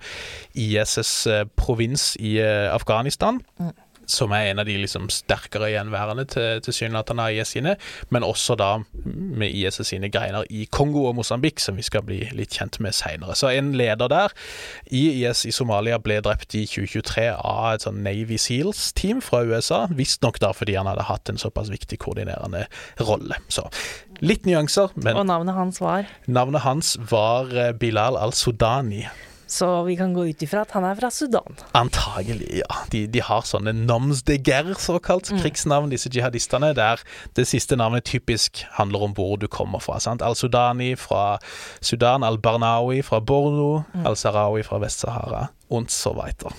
IS's provins i Afghanistan, som er en av de liksom sterkere gjenværende til synlighetene av IS sine, men også da med IS sine greiner i Kongo og Mosambik, som vi skal bli litt kjent med senere. Så en leder der i IS i Somalia ble drept i 2023 av et sånn Navy Seals-team fra USA, visst nok da fordi han hadde hatt en såpass viktig koordinerende rolle. Så litt nyanser, men... Og navnet hans var? Navnet hans var Bilal al-Sudani. Så vi kan gå ut ifra at han er fra Sudan. Antagelig, ja. De har sånne noms de guerre, såkalt krigsnavn, disse jihadistene, der det siste navnet typisk handler om hvor du kommer fra. Sant? Al-Sudani fra Sudan, Al-Barnawi fra Borno, Al-Sarawi fra Vest-Sahara, og så weiter.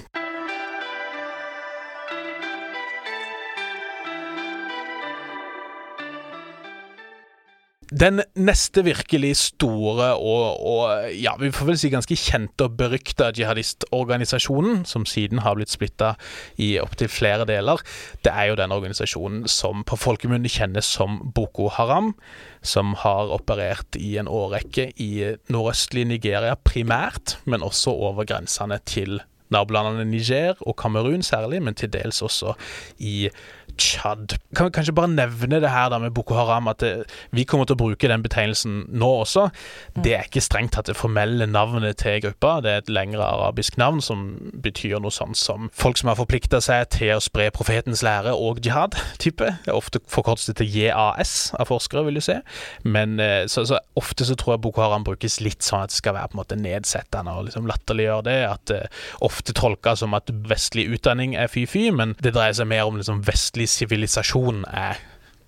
Den neste virkelig store og ja, vi får vel si ganske kjente og berykta jihadistorganisasjonen, som siden har blitt splittet i opp til flere deler, det er jo den organisasjonen som på folkemunne kjennes som Boko Haram, som har operert i en årrekke i nordøstlig Nigeria primært, men også over grensene til nabolandene Niger og Kamerun særlig, men til dels også i Chad. Kan vi kanskje bare nevne det her da med Boko Haram, at vi kommer til å bruke den betegnelsen nå også. Det er ikke strengt tatt det formelle navnet til gruppa, det er et lengre arabisk navn som betyr noe sånt som folk som har forpliktet seg til å spre profetens lære og jihad-type. Det er ofte forkortet til JAS av forskere, vil du se. Men så ofte så tror jeg Boko Haram brukes litt sånn at det skal være på en måte nedsettende og liksom latterliggjøre det, at ofte tolket som at vestlig utdanning er fy-fy, men det dreier seg mer om liksom vestlig sivilisasjon er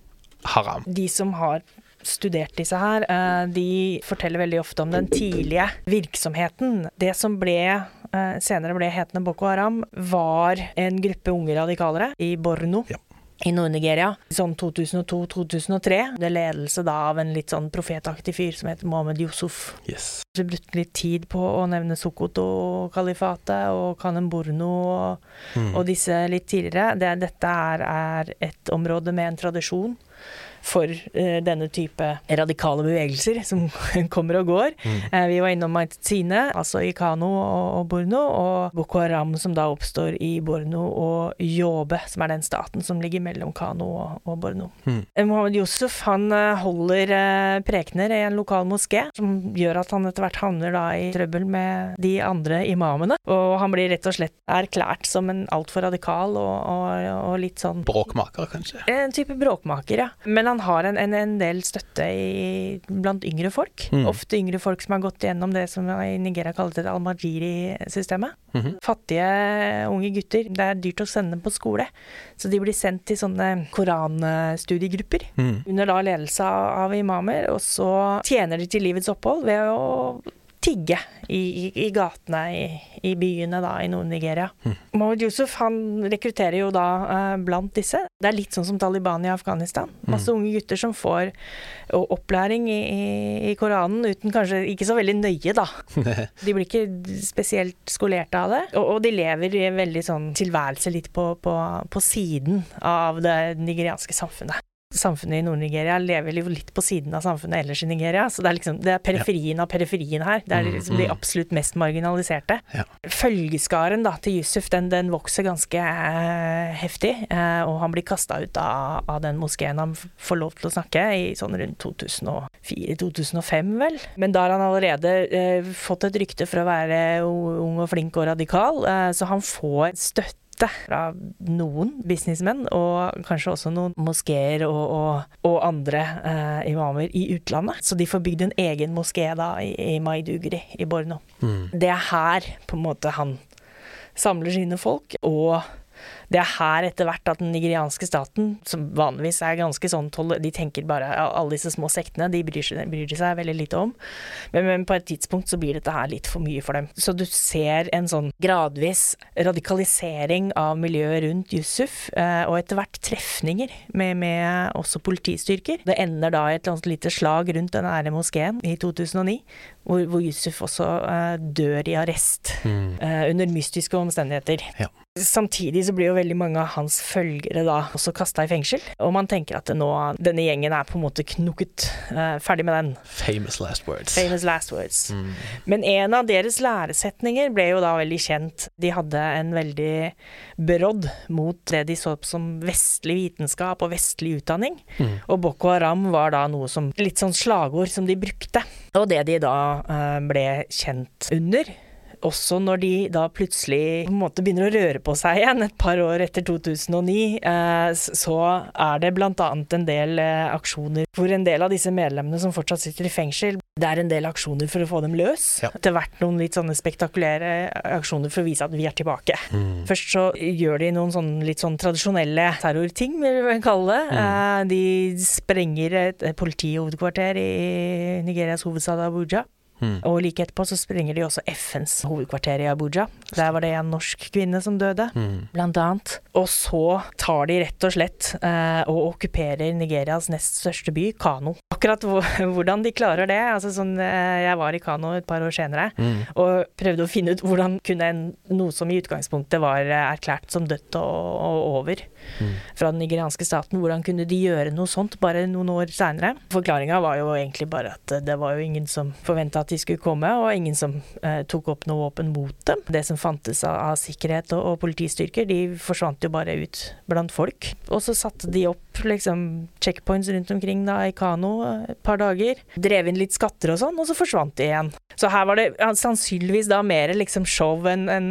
haram. De som har studert disse her, de forteller veldig ofte om den tidlige virksomheten. Det som senere ble hetende Boko Haram, var en gruppe unge radikalere i Borno. Ja. I Nord-Nigeria, sånn 2002-2003. Det ledelse da av en litt sånn profetaktig fyr som heter Mohammed Yusuf. Yes. Vi brukte litt tid på å nevne Sokoto-kalifatet og Kanem Borno og disse litt tidligere. Dette er et område med en tradisjon for denne type radikale bevegelser som kommer og går. Vi var innom Maizine, altså i Kano og Borno, og Boko Haram som da oppstår i Borno, og Yobe, som er den staten som ligger mellom Kano og Borno. Mohammed Yusuf, han holder prekener i en lokal moské, som gjør at han etter hvert havner da i trøbbel med de andre imamene, og han blir rett og slett erklært som en alt for radikal og litt sånn... Bråkmaker, kanskje? En type bråkmaker, ja. Men han har en del støtte blant yngre folk. Ofte yngre folk som har gått gjennom det som i Nigeria kalles et al-Majiri-systemet. Fattige unge gutter. Det er dyrt å sende dem på skole. Så de blir sendt til sånne koranstudiegrupper under da ledelse av imamer, og så tjener de til livets opphold ved å tigge i gatene i byene da, i Nord-Nigeria. Mohammed Yusuf, han rekrutterer jo da blant disse. Det litt sånn som Taliban i Afghanistan. Masse unge gutter som får opplæring i Koranen, uten kanskje ikke så veldig nøye da. De blir ikke spesielt skolerte av det, og de lever i en veldig sånn tilværelse litt på siden av det nigerianske samfunnet. Samfunnet i Nord-Nigeria lever litt på siden av samfunnet ellers i Nigeria, så det periferien av periferien her. Det liksom de absolutt mest marginaliserte. Ja. Følgeskaren da, til Yusuf, den vokser ganske heftig, og han blir kastet ut av den moskeen han får lov til å snakke i sånn rundt 2004-2005 vel. Men da har han allerede fått et rykte for å være ung og flink og radikal, så han får støtte fra noen businessmenn, og kanskje også noen moskeer og andre imamer i utlandet. Så de får bygd en egen moské da i Maiduguri i Borno. Det her på en måte han samler sine folk, og det her etter hvert at den nigerianske staten, som vanligvis ganske sånn, de tenker bare alle disse små sektene, de bryr seg veldig lite om. Men på et tidspunkt så blir dette her litt for mye for dem. Så du ser en sånn gradvis radikalisering av miljøet rundt Yusuf, og etter hvert trefninger med også politistyrker. Det ender da i et lite slag rundt den ære moskeen i 2009, hvor Yusuf også dør i arrest under mystiske omstendigheter. Ja. Samtidig så blir jo veldig mange av hans følgere da også kastet i fengsel, og man tenker at denne gjengen på en måte knukket, ferdig med den. Famous last words. Famous last words. Men en av deres læresetninger ble jo da veldig kjent. De hadde en veldig brodd mot det de så som vestlig vitenskap og vestlig utdanning, og Boko Haram var da noe som litt sånn slagord som de brukte, og det de da ble kjent under. Også når de da plutselig på en måte begynner å røre på seg igjen et par år etter 2009, så det blant annet en del aksjoner hvor en del av disse medlemmene som fortsatt sitter i fengsel, det en del aksjoner for å få dem løs. Ja. Det har vært noen litt sånne spektakulære aksjoner for å vise at vi tilbake. Først så gjør de noen litt sånn tradisjonelle terrorting, vil vi kalle det. De sprenger et politihovedkvarter i Nigerias hovedstad Abuja. Og like etterpå så sprenger de også FNs hovedkvarter i Abuja. Der var det en norsk kvinne som døde, blant annet. Og så tar de rett og slett og okkuperer Nigerias nest største by, Kano. Akkurat hvordan de klarer det, altså sånn, jeg var i Kano et par år senere, og prøvde å finne ut hvordan kunne noe som i utgangspunktet var erklært som dødt og over fra den nigerianske staten, hvordan kunne de gjøre noe sånt bare noen år senere? Forklaringen var jo egentlig bare at det var jo ingen som forventet at de skulle komme, og ingen som tok opp noe våpen mot dem. Det som fantes av sikkerhet og politistyrker, de forsvant jo bare ut blant folk. Og så satte de opp checkpoints rundt omkring da i Kano et par dager, drev inn litt skatter og sånn, og så forsvant de igjen. Så her var det sannsynligvis da mer show enn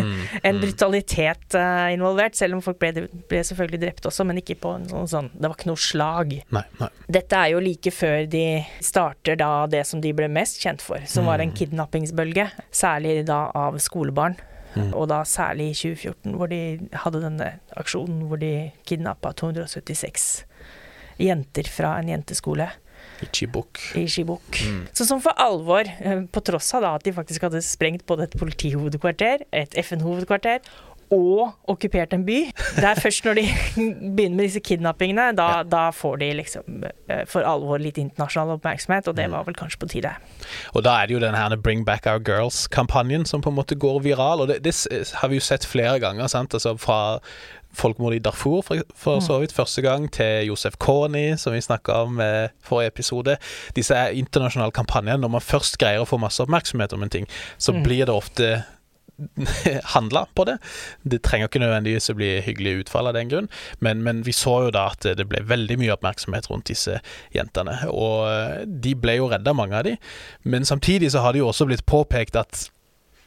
brutalitet involvert, selv om folk ble selvfølgelig drept også, men ikke på en sånn, det var ikke noe slag. Nei. Dette jo like før de starter da det som de ble mest kjent for, som var en kidnappingsbølge, særlig da av skolebarn. Og da særlig i 2014, hvor de hadde denne aksjonen hvor de kidnappet 276 jenter fra en jenteskole. I Chibok. Så som for alvor, på tross av da at de faktisk hadde sprengt både et politihovedkvarter, et FN-hovedkvarter, og okkupert en by. Det først når de begynner med disse kidnappingene, da får de for alvor litt internasjonal oppmerksomhet, og det var vel kanskje på tide. Og da det jo den her Bring Back Our Girls-kampanjen som på en måte går viral, og det har vi jo sett flere ganger, sant? Altså fra folkemordet i Darfur for så vidt første gang, til Joseph Kony, som vi snakket om forrige episode. Disse internasjonale kampanjene, når man først greier å få masse oppmerksomhet om en ting, så blir det ofte handla på det. Det trenger ikke nødvendigvis å bli hyggelig utfall av den grunn, men vi så jo da at det ble veldig mye oppmerksomhet rundt disse jentene, og de ble jo redda, mange av de, men samtidig så har det jo også blitt påpekt at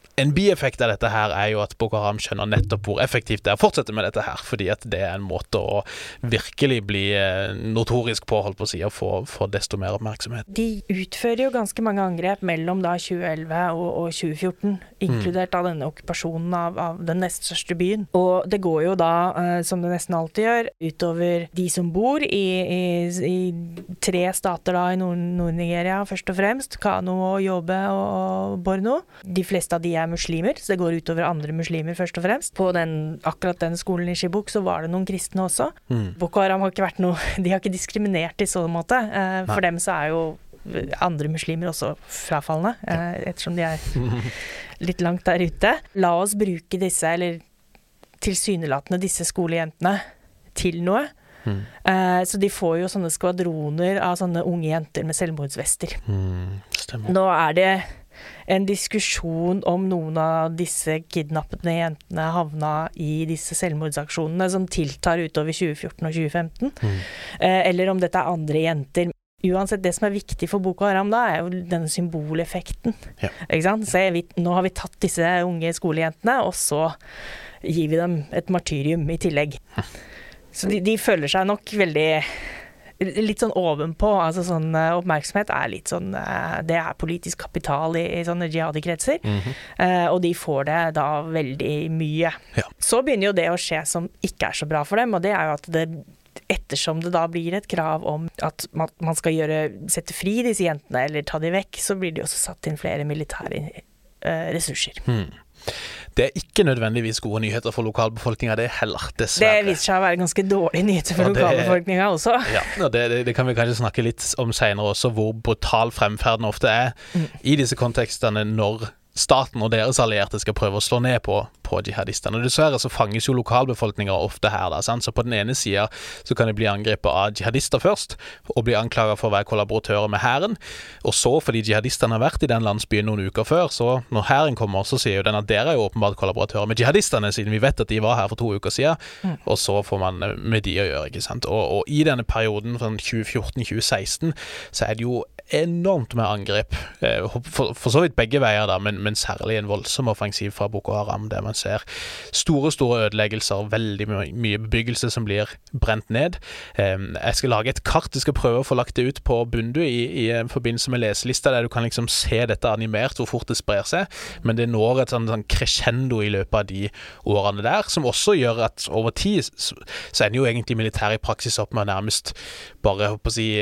En bieffekt av dette her jo at Boko Haram skjønner nettopp hvor effektivt det å fortsette med dette her, fordi at det en måte å virkelig bli notorisk på, holdt på å si, og få desto mer oppmerksomhet. De utfører jo ganske mange angrep mellom da 2011 og 2014, inkludert av denne okkupasjonen av den nest største byen. Og det går jo da, som det nesten alltid gjør, utover de som bor i 3 stater da i Nord-Nigeria, først og fremst, Kano, Yobe og Borno. De fleste av de muslimer, så det går utover andre muslimer først og fremst. På akkurat den skolen i Chibok så var det noen kristne også. Boko Haram har ikke vært de har ikke diskriminert i sånn måte. For dem så jo andre muslimer også frafallende, ettersom de litt langt der ute. La oss bruke disse, eller tilsynelatende disse skolejentene til noe. Så de får jo sånne skvadroner av sånne unge jenter med selvmordsvester. Stemmer. Nå det en diskusjon om noen av disse kidnappede jentene havna i disse selvmordsaksjonene som tiltar utover 2014 og 2015, eller om dette andre jenter. Uansett, det som viktig for Boko Haram da, jo denne symboleffekten. Ja. Ikke sant? Så nå har vi tatt disse unge skolejentene, og så gir vi dem et martyrium i tillegg. Så de føler seg nok litt sånn ovenpå, altså sånn oppmerksomhet litt sånn, det politisk kapital i sånne jihadi-kretser, og de får det da veldig mye. Ja. Så begynner jo det å skje som ikke så bra for dem, og det jo at ettersom det da blir et krav om at man skal sette fri disse jentene, eller ta de vekk, så blir det også satt inn flere militære ressurser. Det ikke nødvendigvis gode nyheter for lokalbefolkningen, det heller, dessverre. Det viser seg å være ganske dårlige nyheter for lokalbefolkningen også. Ja, og det kan vi kanskje snakke litt om senere også, hvor brutal fremferden ofte i disse kontekstene når staten og deres allierte skal prøve å slå ned på jihadistene. Og dessverre så fanges jo lokalbefolkninger ofte her, da, sant? Så på den ene siden så kan de bli angrepet av jihadister først, og bli anklaget for å være kollaboratører med hæren, og så, fordi jihadistene har vært i den landsbyen noen uker før, så når hæren kommer, så sier jo den at dere jo åpenbart kollaboratører med jihadistene, siden vi vet at de var her for 2 uker siden, og så får man med de å gjøre, ikke sant? Og i denne perioden fra 2014-2016 så det jo enormt med angrep, for så vidt begge veier da, men særlig en voldsom offensiv fra Boko Haram, der man ser store ødeleggelser, veldig mye bebyggelse som blir brent ned. Jeg skal lage et kart, jeg skal prøve å få lagt det ut på Bundu i forbindelse med leselista, der du kan liksom se dette animert, hvor fort det sprer seg, men det når et sånn crescendo i løpet av de årene der, som også gjør at over tid så ender jo egentlig militær i praksis opp med nærmest bare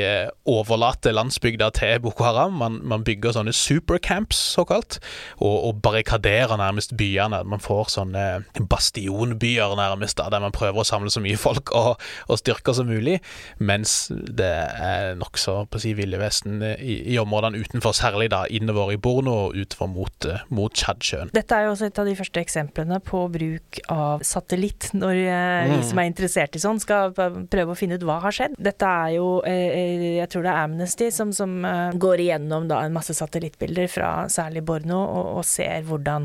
overlate landsbygda til Boko Haram. Man bygger sånne supercamps, såkalt, og barrikaderer nærmest byene. Man får sånne bastionbyer nærmest, der man prøver å samle så mye folk og styrker som mulig, mens det nok så Ville Vesten i områdene utenfor, særlig da innover i Borno og utover mot Tsjadsjøen. Dette jo også et av de første eksemplene på bruk av satellitt, når vi som interessert i sånn skal prøve å finne ut hva har skjedd. Dette jo, jeg tror det Amnesty som går igjennom da en masse satellittbilder fra særlig Borno og ser hvordan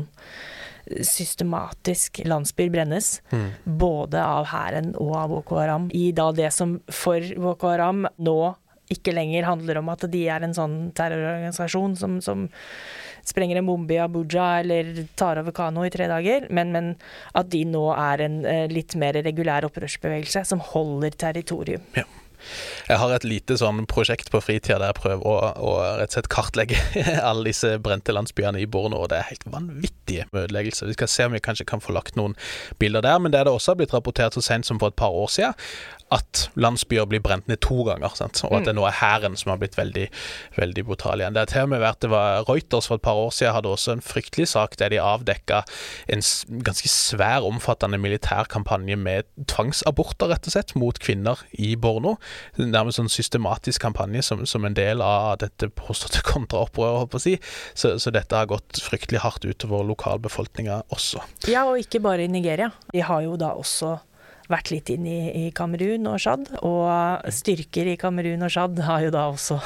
systematisk landsbyer brennes, både av hæren og av Boko Haram, i da det som for Boko Haram nå ikke lenger handler om at de en sånn terrororganisasjon som sprenger en bombe i Abuja eller tar over Kano i 3 dager, men at de nå en litt mer regulær opprørsbevegelse som holder territorium. Ja. Jeg har et lite sånn prosjekt på fritida der jeg prøver å rett og slett kartlegge alle disse brente landsbyene i Borno, og det helt vanvittige ødeleggelser. Vi skal se om vi kanskje kan få lagt noen bilder der, men det det også har blitt rapportert så sent som for et par år siden, at landsbyer blir brent ned 2 ganger, sant? Og at det nå hæren som har blitt veldig, veldig brutal igjen. Det til og med vært, det var Reuters for et par år siden hadde også en fryktelig sak der de avdekket en ganske svær, omfattende militærkampanje med tvangsaborter, rett og slett, mot kvinner i Borno. Nærmest sånn systematisk kampanje som en del av dette påståtte kontraopprøret, håper jeg å si. Så dette har gått fryktelig hardt utover lokalbefolkningen også. Ja, og ikke bare i Nigeria. De har jo da også vært litt inn i Kamerun og Tsjad, og styrker i Kamerun og Tsjad har jo da også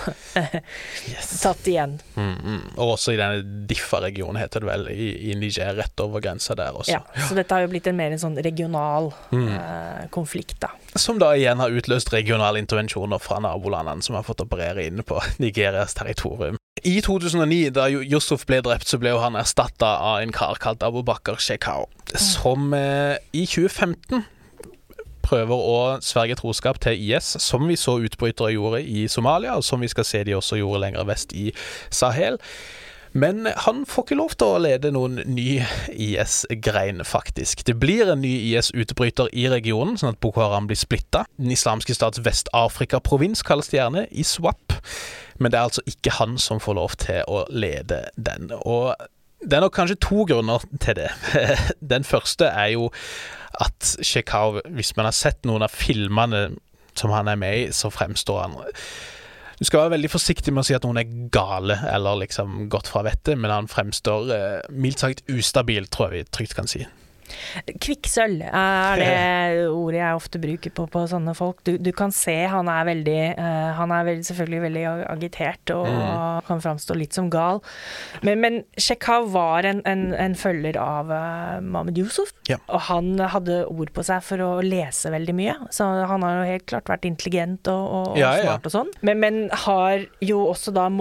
tatt igjen. Og også i denne Diffa-regionen heter det vel, i Niger, rett over grensa der også. Ja, så dette har jo blitt mer en sånn regional konflikt da. Som da igjen har utløst regionale intervensjoner fra nabolandene som har fått operere inne på Nigerias territorium. I 2009, da Yusuf ble drept, så ble jo han erstattet av en kar kalt Abu Bakr Shekau, som i 2015 prøver å sverge troskap til IS, som vi så utbrytere gjorde i Somalia, og som vi skal se de også gjorde lenger vest i Sahel. Men han får ikke lov til å lede noen ny IS-grein, faktisk. Det blir en ny IS-utbryter i regionen, sånn at Boko Haram blir splittet. Den islamske stats Vest-Afrika-provins kalles det gjerne, ISWAP. Men det er altså ikke han som får lov til å lede den. Og det er nok kanskje to grunner til det. Den første er jo at Shekau, hvis man har sett noen av filmene som han er med i, så fremstår han... Du skal være veldig forsiktig med å si at noen er gale, eller liksom gått fra vettet, men han fremstår mildt sagt ustabil, tror jeg vi trygt kan si. Kvikksølv det ordet jeg ofte bruker på sånne folk. Du kan se han er selvfølgelig veldig agitert og kan fremstå litt som gal. Men Shekau var en følger av Mohammed Yusuf, og han hadde ord på seg for å lese veldig mye. Så han har jo helt klart vært intelligent og smart og sånn. Men har jo også da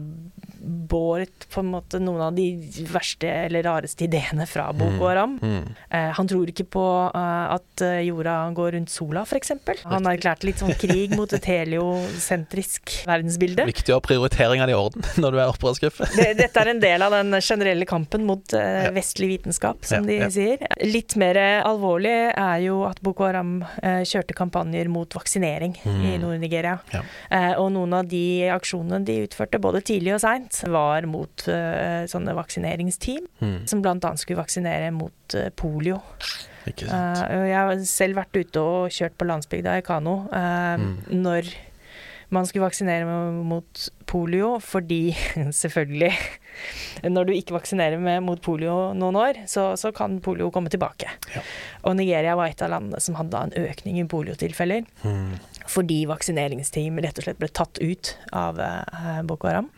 båret på en måte noen av de verste eller rareste ideene fra Boko Haram. Han tror ikke på at jorda går rundt sola, for eksempel. Han har erklært litt sånn krig mot et heliosentrisk verdensbilde. Viktig å ha prioriteringene i orden når du er opprørsgruppe. Dette er en del av den generelle kampen mot vestlig vitenskap, som de sier. Litt mer alvorlig er jo at Boko Haram kjørte kampanjer mot vaksinering i Nord-Nigeria. Og noen av de aksjonene de utførte, både tidlig og sent, var mot sånne vaksineringsteam, som blant annet skulle vaksinere mot polio. Ikke sant. Jeg har selv vært ute og kjørt på landsbygda i Kano når man skulle vaksinere mot polio, fordi selvfølgelig når du ikke vaksinerer mot polio noen år, så kan polio komme tilbake. Og Nigeria var et av landene som hadde en økning i poliotilfeller, fordi vaksineringsteam rett og slett ble tatt ut av Boko Haram.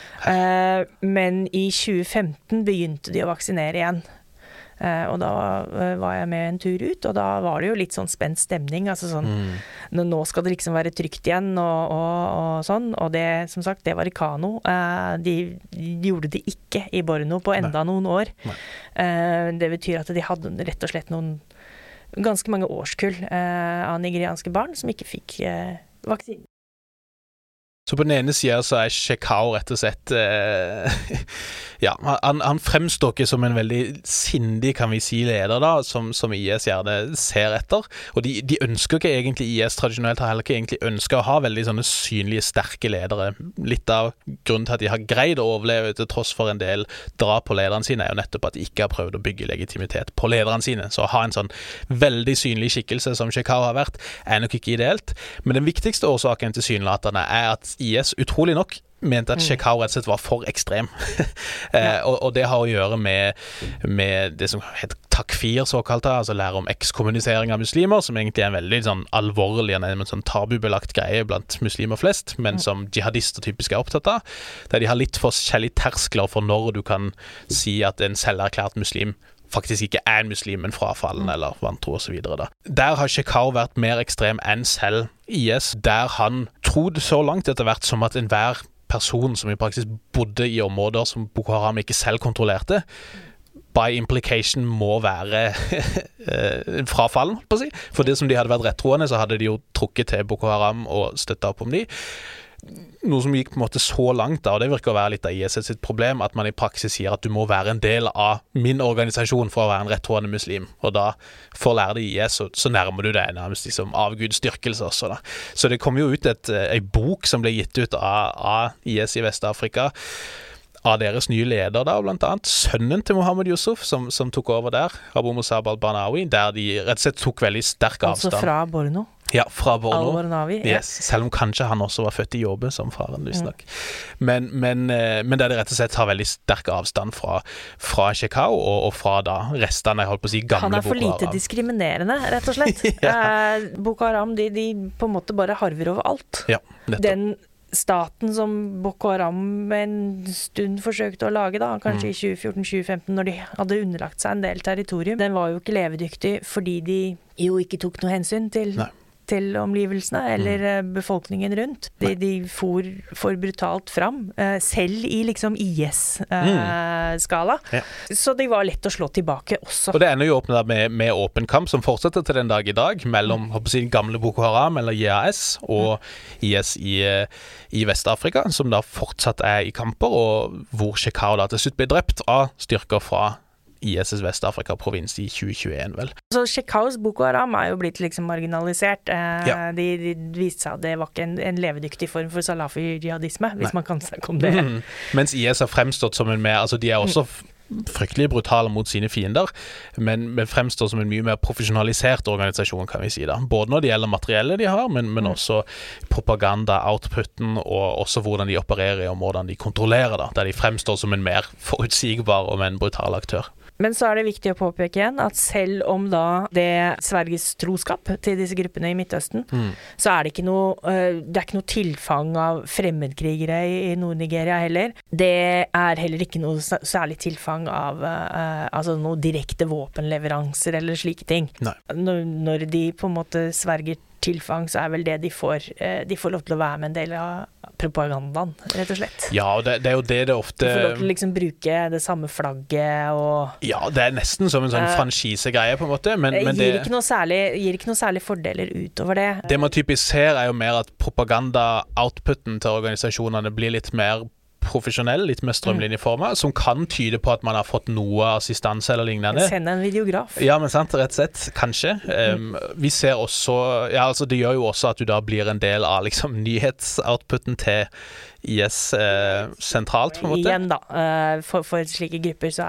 Men i 2015 begynte de å vaksinere igjen. Og da var jeg med en tur ut, og da var det jo litt sånn spent stemning, altså sånn, nå skal det liksom være trygt igjen, og sånn, og det, som sagt, det var i Kano. De gjorde det ikke i Borno på enda noen år. Det betyr at de hadde rett og slett ganske mange årskull av nigerianske barn som ikke fikk vaksine. Så på den ene siden så er Shekau rett og slett han fremstår ikke som en veldig sindig, kan vi si, leder da, som IS gjerne ser etter, og de ønsker ikke egentlig, IS tradisjonelt har heller ikke egentlig ønsket å ha veldig sånne synlige, sterke ledere. Litt av grunnen til at de har greid å overleve til tross for en del drap på lederne sine er jo nettopp at de ikke har prøvd å bygge legitimitet på lederne sine, så å ha en sånn veldig synlig skikkelse som Shekau har vært, er nok ikke ideelt, men den viktigste årsaken til synlaterne er at IS utrolig nok mente at Shekau rett og slett var for ekstrem. Og det har å gjøre med det som heter takfir, såkalt, altså lære om ekskommunisering av muslimer, som egentlig er en veldig sånn alvorlig, en sånn tabubelagt greie blant muslimer flest, men som jihadister typisk er opptatt av, der de har litt forskjellige terskler for når du kan si at en selverklært muslim faktisk ikke er en muslim, men frafallen eller vantro og så videre da. Der har Shekau vært mer ekstrem enn selv IS, der han trodde så langt etter hvert som at enhver person som i praksis bodde i områder som Boko Haram ikke selv kontrollerte, by implication må være frafallen, på å si. For det som de hadde vært rettroende, så hadde de jo trukket til Boko Haram og støttet opp om de. Noe som gikk på en måte så langt da, og det virker å være litt av IS sitt problem, at man i praksis sier at du må være en del av min organisasjon for å være en rettroende muslim, og da for å lære det IS, så nærmer du deg nærmest liksom avgudsdyrkelse også da. Så det kom jo ut en bok som ble gitt ut av IS i Vest-Afrika, av deres nye leder da, blant annet sønnen til Mohammed Yusuf, som tok over der, Abu Musab al-Barnawi, der de rett og slett tok veldig sterk avstand. Altså fra Borno? Ja, fra Borno. Al-Barnawi, yes. Selv om kanskje han også var født i Jobe som faren, visstnok. Men der de rett og slett tar veldig sterk avstand fra Shekau og fra da restene, jeg holdt på å si, gamle Boko Haram. Han er for lite diskriminerende, rett og slett. Boko Haram, de på en måte bare harver over alt. Ja, nettopp. Den staten som Boko Haram en stund forsøkte å lage da, kanskje i 2014-2015, når de hadde underlagt seg en del territorium, den var jo ikke levedyktig fordi de jo ikke tok noe hensyn til til omgivelsene eller befolkningen rundt. De for brutalt fram, selv i liksom IS-skala. Så de var lett å slå tilbake også. Og det ender jo opp med åpen kamp, som fortsetter til den dag i dag, mellom gamle Boko Haram, eller JAS, og IS i Vest-Afrika, som da fortsatt i kamper, og hvor Shekau da til slutt ble drept av styrker fra IS's Vest-Afrika-provins i 2021, vel. Så Shekaus Boko Haram jo blitt liksom marginalisert. De viste seg at det var ikke en levedyktig form for salafi-jihadisme, hvis man kan snakke om det. Mens IS har fremstått som en mer, altså de også fryktelig brutale mot sine fiender, men fremstår som en mye mer profesjonalisert organisasjon, kan vi si da. Både når det gjelder materiellet de har, men også propaganda, outputen, og også hvordan de opererer og hvordan de kontrollerer da, der de fremstår som en mer forutsigbar og en brutal aktør. Men så det viktig å påpeke igjen at selv om da det sverges troskap til disse gruppene i Midtøsten, så det ikke noe tilfang av fremmedkrigere i Nord-Nigeria heller. Det heller ikke noe særlig tilfang av altså noe direkte våpenleveranser eller slike ting. Når de på en måte sverger tilfang, så vel det de får lov til å være med en del av propagandaen, rett og slett. Ja, og det jo det ofte... De får lov til å liksom bruke det samme flagget og... Ja, det nesten som en sånn franchisegreie på en måte, men det... Gir ikke noe særlig fordeler utover det. Det man typisk ser jo mer at propaganda-outputen til organisasjonene blir litt mer profesjonell, litt mer strømlinjeformet, som kan tyde på at man har fått noe assistanse eller lignende. Send en videograf. Ja, men sant, rett og slett, kanskje. Vi ser også, ja, altså det gjør jo også at du da blir en del av liksom nyhetsoutputen til IS sentralt, på en måte. Igjen da, for slike grupper så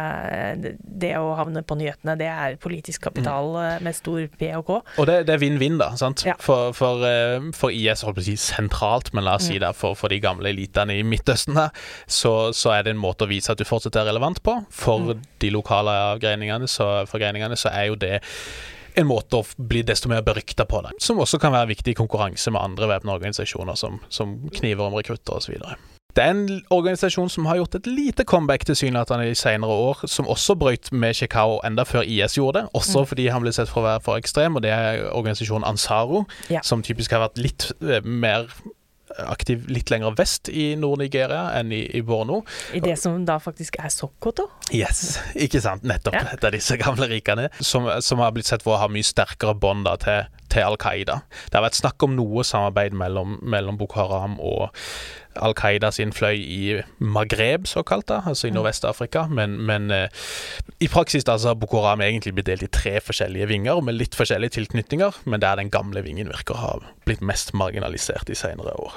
det å havne på nyhetene, det politisk kapital med stor P og K. Og det vinn-vinn da, sant? Ja. For IS, holdt på å si sentralt, men la oss si det, for de gamle elitene i Midtøsten her, så det en måte å vise at du fortsatt relevant på. For de lokale greiningene, så jo det en måte å bli desto mer beryktet på det, som også kan være viktig i konkurranse med andre væpnede organisasjoner som kniver om rekrutter og så videre. Det en organisasjon som har gjort et lite comeback til synlighetene i senere år, som også brøt med Shekau enda før IS gjorde det, også fordi han ble sett for å være for ekstrem, og det organisasjonen Ansaro, som typisk har vært litt mer aktiv litt lenger vest i Nord-Nigeria enn i Borno. I det som da faktisk Sokoto? Yes, ikke sant, nettopp et av disse gamle rikene, som har blitt sett for å ha mye sterkere bånd da, til Al-Qaida. Det har vært snakk om noe samarbeid mellom Boko Haram og Al-Qaida sin fløy i Maghreb, såkalt da, altså i Nordvest-Afrika, men i praksis da så har Boko Haram egentlig blitt delt i 3 forskjellige vinger med litt forskjellige tilknytninger, men der den gamle vingen virker å ha blitt mest marginalisert i senere år.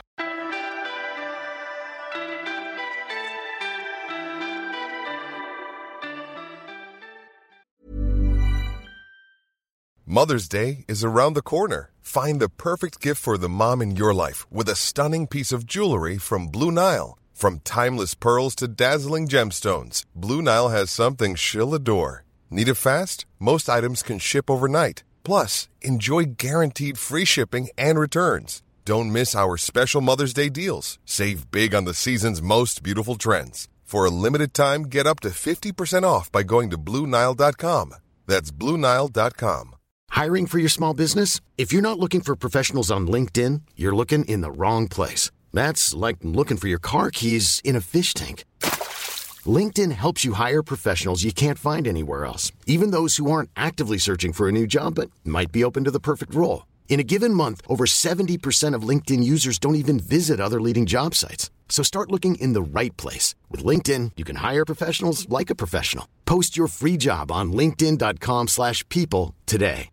Mother's Day is around the corner. Find the perfect gift for the mom in your life with a stunning piece of jewelry from Blue Nile. From timeless pearls to dazzling gemstones, Blue Nile has something she'll adore. Need it fast? Most items can ship overnight. Plus, enjoy guaranteed free shipping and returns. Don't miss our special Mother's Day deals. Save big on the season's most beautiful trends. For a limited time, get up to 50% off by going to BlueNile.com. That's BlueNile.com. Hiring for your small business? If you're not looking for professionals on LinkedIn, you're looking in the wrong place. That's like looking for your car keys in a fish tank. LinkedIn helps you hire professionals you can't find anywhere else, even those who aren't actively searching for a new job but might be open to the perfect role. In a given month, over 70% of LinkedIn users don't even visit other leading job sites. So start looking in the right place. With LinkedIn, you can hire professionals like a professional. Post your free job on linkedin.com/people today.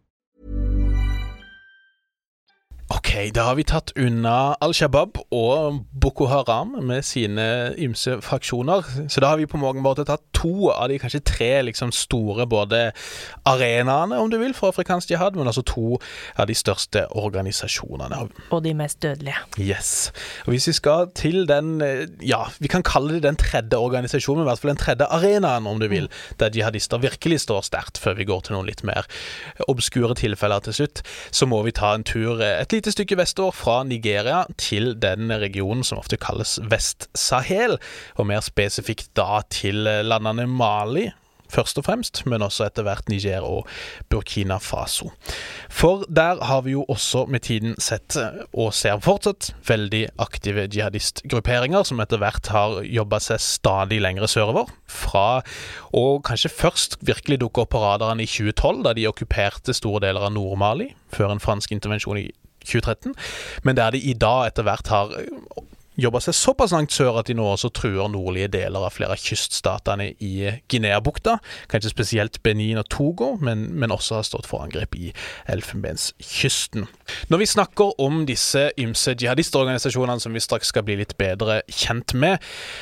Ok, da har vi tatt unna Al-Shabaab og Boko Haram med sine ymse fraksjoner. Så da har vi på mange måter tatt 2 av de kanskje 3 liksom store både arenaene, om du vil, for afrikansk jihad, men altså 2 av de største organisasjonene. Og de mest dødelige. Yes. Og hvis vi skal til den, ja, vi kan kalle det den 3. organisasjonen, i hvert fall den 3. arenaen, om du vil, der jihadister virkelig står sterkt, før vi går til noen litt mer obskure tilfeller til slutt, så må vi ta en tur et lite stykke vestover fra Nigeria til den regionen som ofte kalles Vest-Sahel, og mer spesifikt da til landene Mali, først og fremst, men også etter hvert Niger og Burkina Faso. For der har vi jo også med tiden sett, og ser fortsatt, veldig aktive jihadistgrupperinger som etter hvert har jobbet seg stadig lengre sørover, fra å kanskje først virkelig dukke opp på radaren i 2012, da de okkuperte store deler av Nord-Mali, før en fransk intervensjon i 2013, men der de i dag etter hvert har jobbet seg såpass langt sør at de nå også truer nordlige deler av flere av kyststatene i Guinea-bukta, kanskje spesielt Benin og Togo, men også har stått for angrep i Elfenbenskysten. Når vi snakker om disse ymse jihadistorganisasjonene som vi straks skal bli litt bedre kjent med,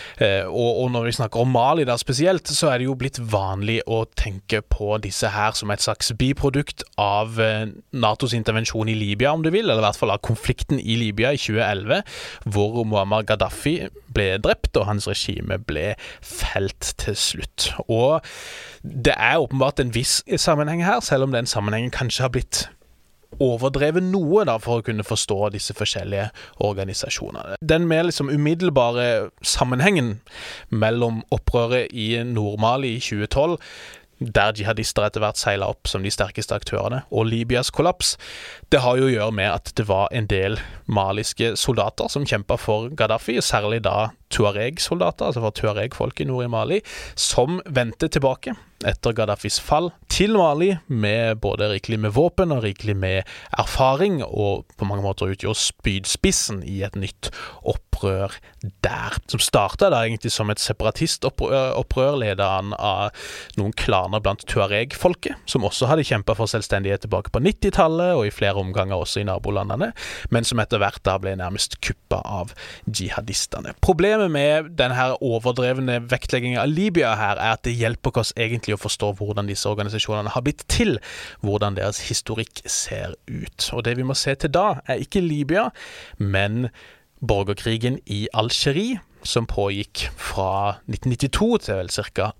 og når vi snakker om Mali da spesielt, så det jo blitt vanlig å tenke på disse her som et slags biprodukt av NATOs intervensjon i Libya, om du vil, eller i hvert fall av konflikten i Libya i 2011, hvor Muammar Gaddafi ble drept, og hans regime ble felt til slutt. Og det åpenbart en viss sammenheng her, selv om den sammenhengen kanskje har blitt overdrevet noe da, for å kunne forstå disse forskjellige organisasjonene. Den mer liksom umiddelbare sammenhengen mellom opprøret i Nord-Mali i 2012, der jihadister etter hvert seilet opp som de sterkeste aktørene, og Libyas kollaps, det har jo å gjøre med at det var en del maliske soldater som kjempet for Gaddafi, og særlig da Tuareg-soldater, altså for Tuareg-folk i nord i Mali, som vendte tilbake etter Gaddafis fall til Mali med både rikelig med våpen og rikelig med erfaring, og på mange måter utgjorde spydspissen i et nytt opprør der, som startet da egentlig som et separatistopprør ledet an av noen klaner blant Tuareg-folket, som også hadde kjempet for selvstendighet tilbake på 90-tallet, og i flere omganger også i nabolandene, men som etter hvert da ble nærmest kuppet av jihadistene. Problemet med denne overdrevne vektleggingen av Libya her at det hjelper oss egentlig å forstå hvordan disse organisasjonene har blitt til, hvordan deres historikk ser ut. Og det vi må se til da ikke Libya, men borgerkrigen i Algerie, som pågikk fra 1992 til vel ca.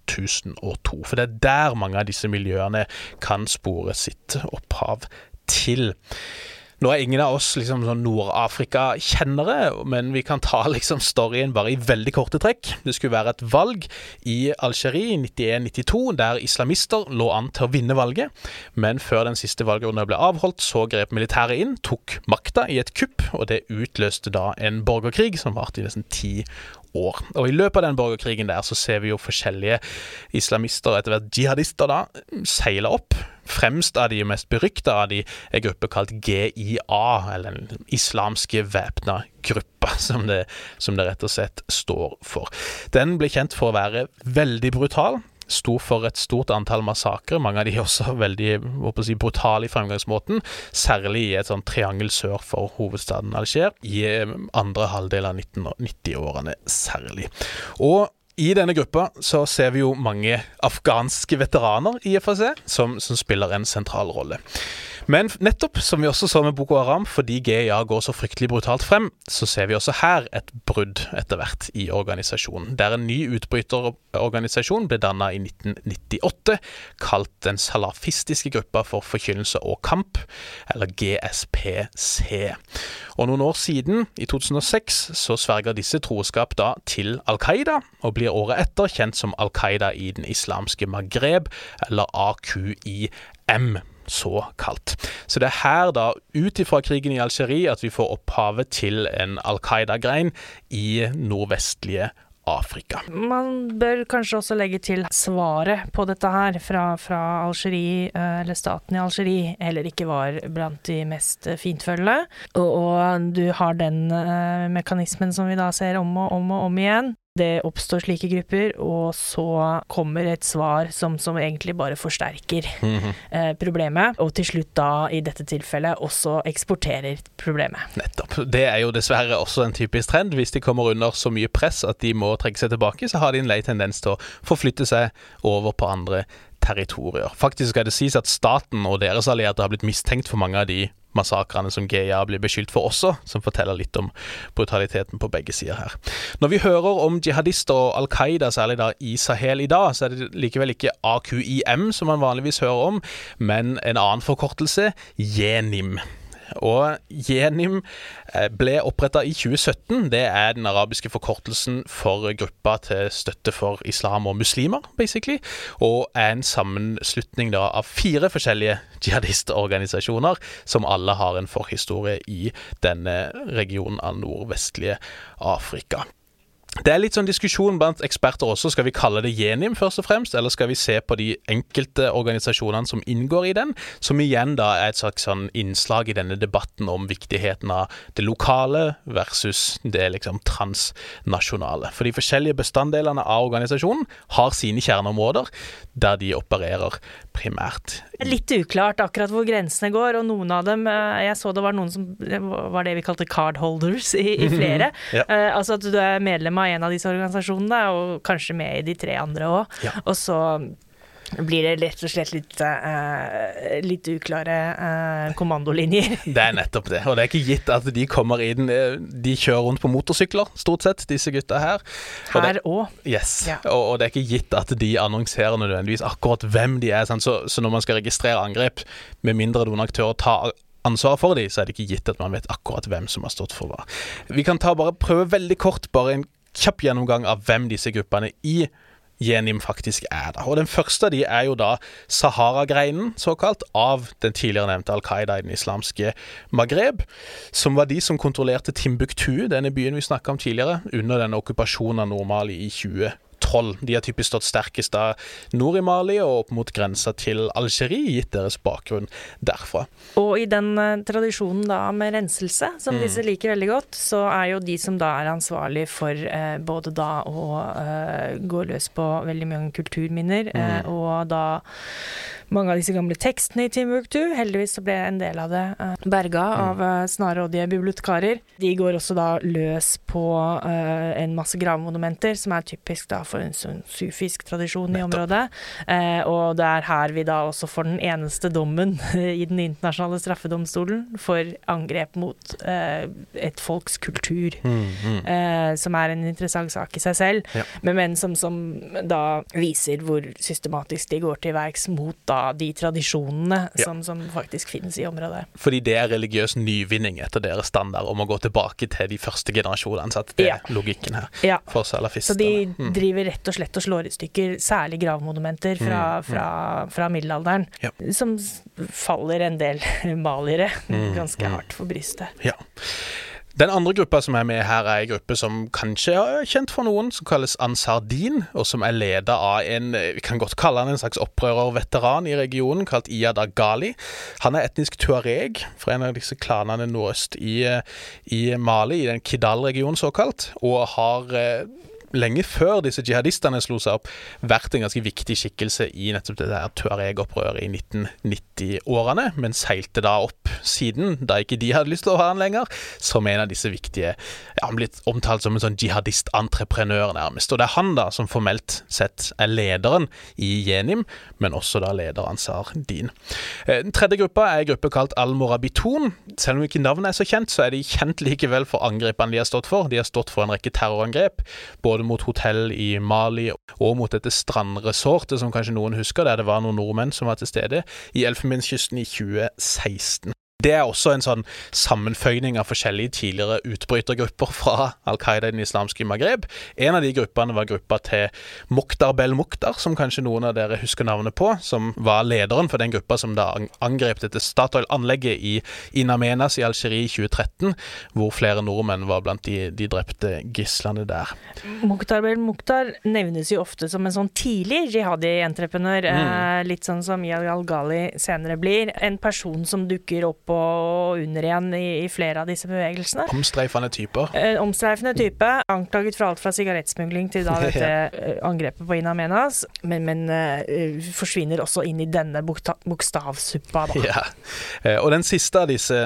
2002. For det der mange av disse miljøene kan spore sitt opphav til. Nå ingen av oss liksom sånn Nord-Afrika-kjennere, men vi kan ta liksom storyen bare i veldig korte trekk. Det skulle være et valg i Algerie i 91-92, der islamister lå an til å vinne valget, men før den siste valgrunden ble avholdt, så grep militæret inn, tok makta i et kupp, og det utløste da en borgerkrig som varte i nesten 10 år. Og i løpet av den borgerkrigen der så ser vi jo forskjellige islamister, etter hvert jihadister da, seile opp. Fremst av de mest berykte av de gruppe kalt GIA, eller den islamske væpna gruppa, som det rett og slett står for. Den ble kjent for å være veldig brutal, sto for et stort antall massakrer, mange av de også veldig brutale i fremgangsmåten, særlig i et sånt triangel sør for hovedstaden Alger, i andre halvdel av 1990-årene særlig. Og i denne gruppa så ser vi jo mange afghanske veteraner i FAC som spiller en sentral rolle. Men nettopp, som vi også så med Boko Haram, fordi GIA går så fryktelig brutalt frem, så ser vi også her et brudd etter hvert i organisasjonen. Der en ny utbryterorganisasjon ble dannet i 1998, kalt den salafistiske gruppa for forkynnelse og kamp, eller GSPC. Og noen år siden, i 2006, så sverger disse troskap da til Al-Qaida, og blir året etter kjent som Al-Qaida i den islamske Maghreb, eller AQIM, så kalt. Så det her da, utifra krigen i Algerie, at vi får opphavet til en Al-Qaida-grein i nordvestlige Afrika. Man bør kanskje også legge til svaret på dette her fra Algerie, eller staten i Algerie, heller ikke var blant de mest fintfølgende. Og du har den mekanismen som vi da ser om og om igjen. Det oppstår slike grupper, og så kommer et svar som egentlig bare forsterker problemet, og til slutt da, i dette tilfellet, også eksporterer problemet. Nettopp. Det jo dessverre også en typisk trend. Hvis de kommer under så mye press at de må trekke seg tilbake, så har de en lei tendens til å forflytte seg over på andre territorier. Faktisk skal det sies at staten og deres allierte har blitt mistenkt for mange av de massakrene som GIA blir beskyldt for også, som forteller litt om brutaliteten på begge sider her. Når vi hører om jihadister og Al-Qaida, særlig da i Sahel i dag, så det likevel ikke AQIM som man vanligvis hører om, men en annen forkortelse, JENIM. Og Jenim ble opprettet i 2017. Det den arabiske forkortelsen for gruppa til støtte for islam og muslimer, basically, og en sammenslutning da av 4 forskjellige jihadistorganisasjoner som alle har en forhistorie i denne regionen av nordvestlige Afrika. Det litt sånn diskusjon blant eksperter også, skal vi kalle det Jenim først og fremst, eller skal vi se på de enkelte organisasjonene som inngår i den, som igjen da et slags sånn innslag i denne debatten om viktigheten av det lokale versus det liksom transnasjonale. For de forskjellige bestanddelene av organisasjonen har sine kjerneområder der de opererer primært. Litt uklart akkurat hvor grensene går, og noen av dem, jeg så det var noen som var det vi kalte cardholders i flere. Ja. Altså at du medlem av en av disse organisasjonene, og kanskje med i de 3 andre også. Ja. Og så blir det rett og slett litt uklare kommandolinjer. Det nettopp det, og det ikke gitt at de kommer inn, de kjører rundt på motorsykler, stort sett, disse gutta her. Her også. Yes, ja. Og det ikke gitt at de annonserer nødvendigvis akkurat hvem de sant? Så når man skal registrere angrep, med mindre noen aktører tar ansvar for dem, så det ikke gitt at man vet akkurat hvem som har stått for hva. Vi kan prøve veldig kort, bare en kjapp gjennomgang av hvem disse gruppene i Jenim faktisk da. Og den første av de jo da Sahara-greinen, såkalt, av den tidligere nevnte Al-Qaida i den islamske Maghreb, som var de som kontrollerte Timbuktu, denne byen vi snakket om tidligere, under den okkupasjonen av Nord-Mali i 2012. De har typisk stått sterkest da nord i Mali og opp mot grensa til Algerie, gitt deres bakgrunn derfra. Og i den tradisjonen da med renselse, som disse liker veldig godt, så jo de som da ansvarlig for både da å gå løs på veldig mange kulturminner, og da mange av disse gamle tekstene i Timbuktu. Heldigvis så ble en del av det berga av snarrådige bibliotekarer. De går også da løs på en masse gravmonumenter, som typisk da for en sånn sufisk tradisjon i området. Og det her vi da også får den eneste dommen i den internasjonale straffedomstolen for angrep mot et folks kultur, som en interessant sak i seg selv, men som da viser hvor systematisk de går til verks mot da de tradisjonene som faktisk finnes i området. Fordi det religiøs nyvinning etter deres standard om å gå tilbake til de første generasjonene, så det logikken her for salafistene. Så de driver rett og slett og slår i stykker særlig gravmonumenter fra middelalderen, som faller en del maliere ganske hardt for brystet. Ja. Den andre gruppa som med her en gruppe som kanskje kjent for noen, som kalles Ansar Din, og som ledet av vi kan godt kalle han en slags opprørerveteran i regionen, kalt Iyad Aghali. Han etnisk tuareg fra en av disse klanene nordøst i Mali, i den Kidal-regionen såkalt, og har lenge før disse jihadistene slo seg opp, vært en ganske viktig skikkelse i nettopp det der Tuareg-opprøret i 1990-årene, men seilte da opp siden, da ikke de hadde lyst til å ha han lenger, som en av disse viktige, han blitt omtalt som en sånn jihadist-entreprenør nærmest. Og det han da som formelt sett lederen i Jenim, men også da leder Ansar Din. Den tredje gruppa en gruppe kalt Al-Morabitun. Selv om ikke navnet så kjent, så de kjent likevel for angrepene de har stått for. De har stått for en rekke terrorangrep, både mot hotell i Mali og mot dette strandresortet som kanskje noen husker, der det var noen nordmenn som var til stede i Elfenbenskysten i 2016. Det også en sånn sammenføyning av forskjellige tidligere utbrytergrupper fra Al-Qaida i den islamske Maghreb. En av de gruppene var gruppa til Mokhtar Belmokhtar, som kanskje noen av dere husker navnet på, som var lederen for den gruppa som da angrep dette Statoil-anlegget i In Amenas i Algerie i 2013, hvor flere nordmenn var blant de drepte gislene der. Mokhtar Belmokhtar nevnes jo ofte som en sånn tidlig jihadi-entreprenør, litt sånn som Iyad Aghali senere blir. En person som dukker opp og under igjen i flere av disse bevegelsene. Omstreifende typer. Omstreifende type, anklaget for alt fra sigarettsmugling til da dette angrepet på In Amenas, men forsvinner også inn i denne bokstavsuppa da. Ja, og den siste av disse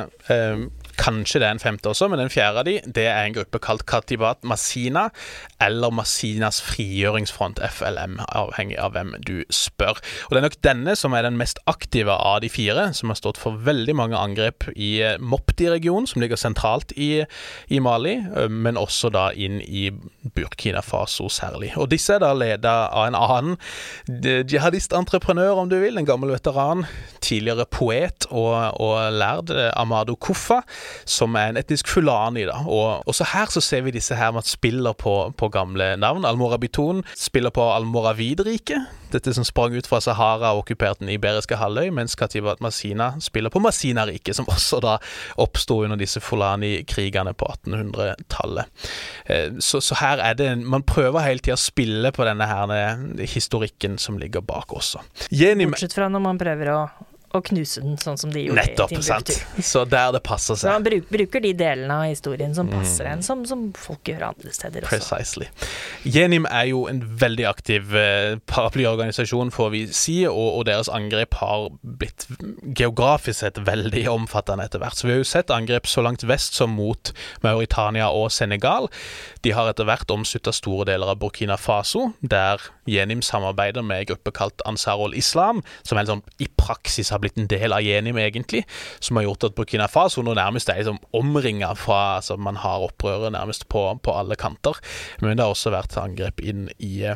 kanskje det en femte også, men den fjerde av de, det en gruppe kalt Katibat Masina, eller Masinas frigjøringsfront, FLM, avhengig av hvem du spør. Og det nok denne som den mest aktive av de 4, som har stått for veldig mange angrep i Mopti-regionen, som ligger sentralt i Mali, men også da inn i Burkina Faso særlig. Og disse da ledet av en annen jihadist-entreprenør, om du vil, en gammel veteran, tidligere poet og lærd, Amadou Koufa, som en etnisk fulani da. Og også her så ser vi disse her med at spiller på gamle navn. Almorabitoun spiller på Almoravid-riket, dette som sprang ut fra Sahara og okkuperte den iberiske halvøy, mens Katibat Masina spiller på Masina-riket, som også da oppstod under disse Fulani-krigene på 1800-tallet. Så her det, man prøver hele tiden å spille på denne her historikken som ligger bak også. Bortsett fra når man prøver å knuse den, sånn som de gjorde nettopp, i Timbuktu. Så der det passer seg. Så man bruker de delene av historien som passer en, som folk gjør andre steder også. Precisely. Jenim jo en veldig aktiv paraplyorganisasjon, får vi si, og deres angrep har blitt geografisk sett veldig omfattende etter hvert. Så vi har jo sett angrep så langt vest som mot Mauritania og Senegal. De har etter hvert omsuttet store deler av Burkina Faso, der Jenim samarbeider med en gruppe kalt Ansar al-Islam, som sånn, i praksis har blitt en del av Jenim egentlig, som har gjort at Burkina Faso nå nærmest liksom omringet fra, altså man har opprøret nærmest på alle kanter, men det har også vært angrep inn i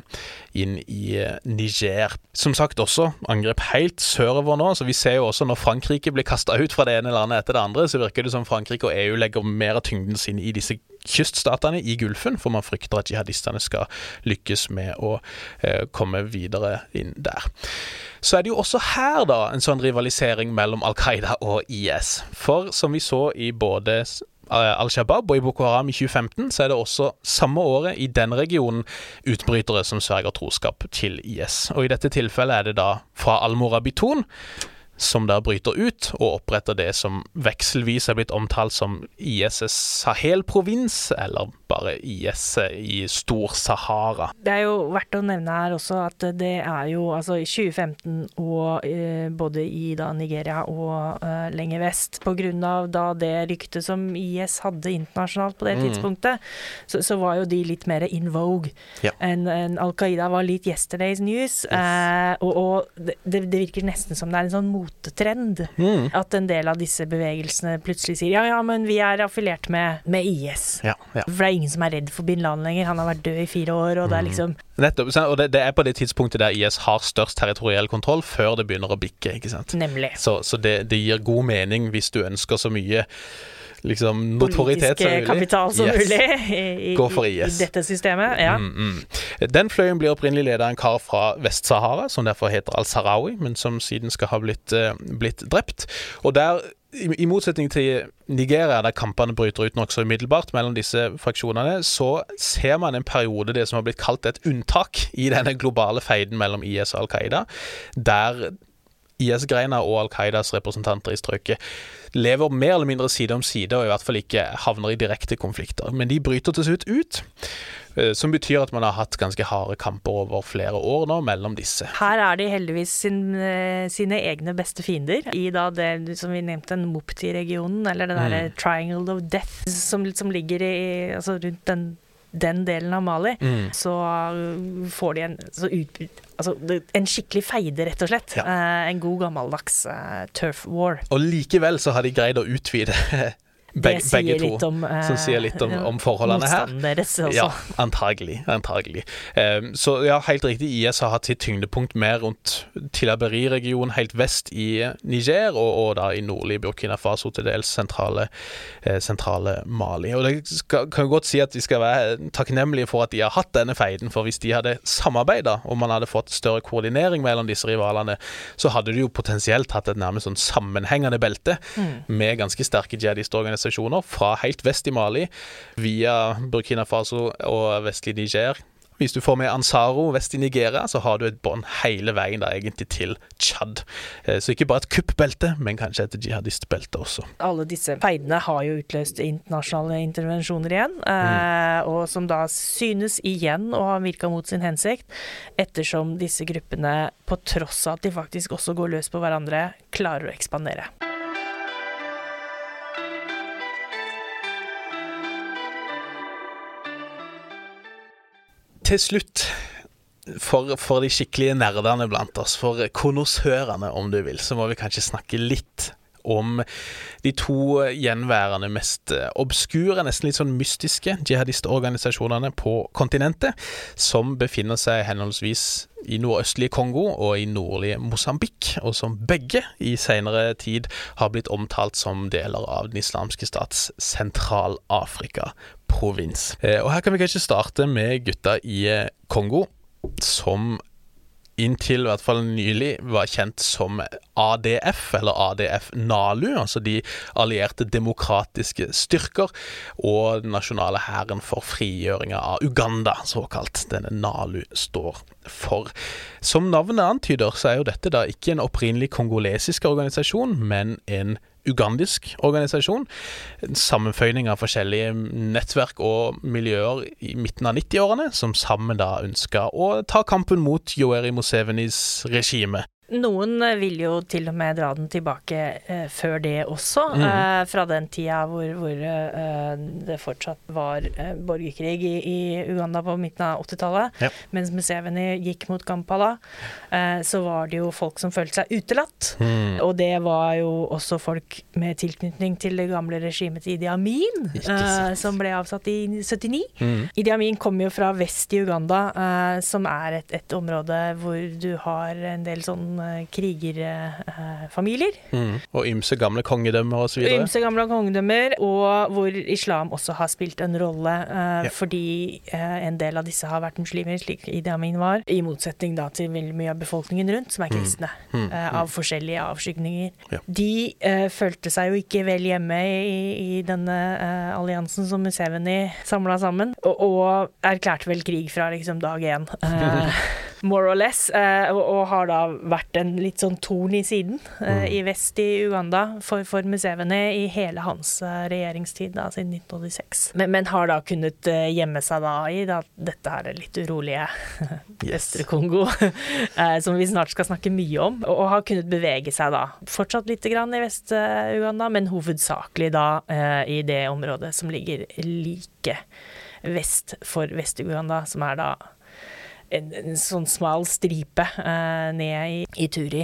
Niger. Som sagt også angrep helt sørover nå, så vi ser jo også når Frankrike blir kastet ut fra det ene landet etter det andre, så virker det som Frankrike og EU legger mer av tyngden sin i disse kyststatene i Gulfen, for man frykter at jihadistene skal lykkes med å komme videre inn der. Så det jo også her da en sånn rivalisering mellom Al-Qaida og IS. For som vi så i både Al-Shabaab og i Boko Haram i 2015, så det også samme året i den regionen utbrytere som sverger troskap til IS. Og i dette tilfellet det da fra Almorabitoun, som der bryter ut og oppretter det som vekselvis blitt omtalt som IS' Sahel-provins, eller bare IS i Stor-Sahara. Det jo verdt å nevne her også at det jo, altså i 2015 og både i da Nigeria og lenger vest, på grunn av da det ryktet som IS hadde internasjonalt på det tidspunktet, så var jo de litt mer in vogue enn Al-Qaida var litt yesterday's news, og det virker nesten som det en sånn motetrend, at en del av disse bevegelsene plutselig sier, ja, men vi affiliert med IS. For det ingen som redd for Bin Laden lenger. Han har vært død i 4 år, og det liksom... Nettopp, og det på det tidspunktet der IS har størst territoriell kontroll, før det begynner å bikke, ikke sant? Nemlig. Så det gir god mening hvis du ønsker så mye liksom notoritet som mulig. Politisk kapital som mulig Gå for IS. I dette systemet, ja. Den fløyen blir opprinnelig ledet av en kar fra Vest-Sahara, som derfor heter Al-Sarawi, men som siden skal ha blitt drept. Og der i motsetning til Nigeria, der kampene bryter ut nok så umiddelbart mellom disse fraksjonene, så ser man en periode, det som har blitt kalt et unntak i denne globale feiden mellom IS og Al-Qaida, der IS-greina og Al-Qaidas representanter i strøket lever mer eller mindre side om side, og i hvert fall ikke havner i direkte konflikter. Men de bryter til slutt ut, som betyr at man har hatt ganske harde kamper over flere år nå mellom disse. Her de heldigvis sine egne beste fiender, i da det som vi nevnte, den Mopti-regionen, eller det der Triangle of Death, som ligger altså rundt den delen av Mali, så får de en skikkelig feide, rett og slett. En god gammeldags turf war. Og likevel så har de greid å utvide begge to, som sier litt om forholdene her. Deres også. Ja, antagelig. Så ja, helt riktig, IS har hatt sitt tyngdepunkt mer rundt Tillaberi-regionen, helt vest i Niger, og da i nordlig Burkina Faso, til dels sentrale Mali. Og det kan jo godt si at de skal være takknemlige for at de har hatt denne feiden, for hvis de hadde samarbeidet, og man hadde fått større koordinering mellom disse rivalene, så hadde de jo potensielt hatt et nærmest sånn sammenhengende belte, med ganske sterke jihadistorganisasjoner fra helt vest i Mali, via Burkina Faso og vestlig Niger. Hvis du får med Ansaro vest i Nigeria, så har du et bånd hele veien da egentlig til Tchad. Så ikke bare et kuppbelte, men kanskje et jihadistbelte også. Alle disse feidene har jo utløst internasjonale intervensjoner igjen, og som da synes igjen å ha virket mot sin hensikt, ettersom disse gruppene, på tross av at de faktisk også går løs på hverandre, klarer å ekspandere. Til slutt, for de skikkelige nerdene blant oss, for konnoissørene om du vil, så må vi kanskje snakke litt om de to gjenværende mest obskure, nesten litt sånn mystiske jihadistorganisasjonene på kontinentet, som befinner seg henholdsvis i nordøstlige Kongo og i nordlige Mosambik, og som begge i senere tid har blitt omtalt som deler av den islamske stats Sentral-Afrika-provins. Og her kan vi kanskje starte med gutta i Kongo, som inntil i hvert fall nylig var kjent som ADF, eller ADF-NALU, altså de allierte demokratiske styrker, og den nasjonale hæren for frigjøringen av Uganda, såkalt denne NALU står for. Som navnet antyder, så jo dette da ikke en opprinnelig kongolesisk organisasjon, men en ugandisk organisasjon, en sammenføyning av forskjellige nettverk og miljøer i midten av 90-årene, som sammen da ønsket å ta kampen mot Yoweri Musevenis regime. Noen vil jo til og med dra den tilbake før det også, fra den tida hvor det fortsatt var borgerkrig i Uganda på midten av 80-tallet, mens Museveni gikk mot Kampala, så var det jo folk som følte seg utelatt, og det var jo også folk med tilknytning til det gamle regimet til Idi Amin, som ble avsatt i 79. Idi Amin kom jo fra vest i Uganda, som et område hvor du har en del sånn krigerfamilier. Og ymse gamle kongedømmer og så videre. Ymse gamle kongedømmer, og hvor islam også har spilt en rolle, fordi en del av disse har vært muslimer, slik Idi Amin var, i motsetning da til veldig mye av befolkningen rundt, som kristne, av forskjellige avskygninger. De følte seg jo ikke vel hjemme i denne alliansen som Museveni samlet sammen, og erklærte vel krig fra liksom dag 1. More or less, og har da vært en litt sånn torn i siden i vest i Uganda for Museveni i hele hans regjeringstid da, siden 1986. Men har da kunnet gjemme seg da i dette her litt urolige Vestre Kongo, som vi snart skal snakke mye om, og har kunnet bevege seg da fortsatt litt grann i Vest-Uganda, men hovedsakelig da i det området som ligger like vest for Vest-Uganda, som da en sånn smal stripe ned i Turi,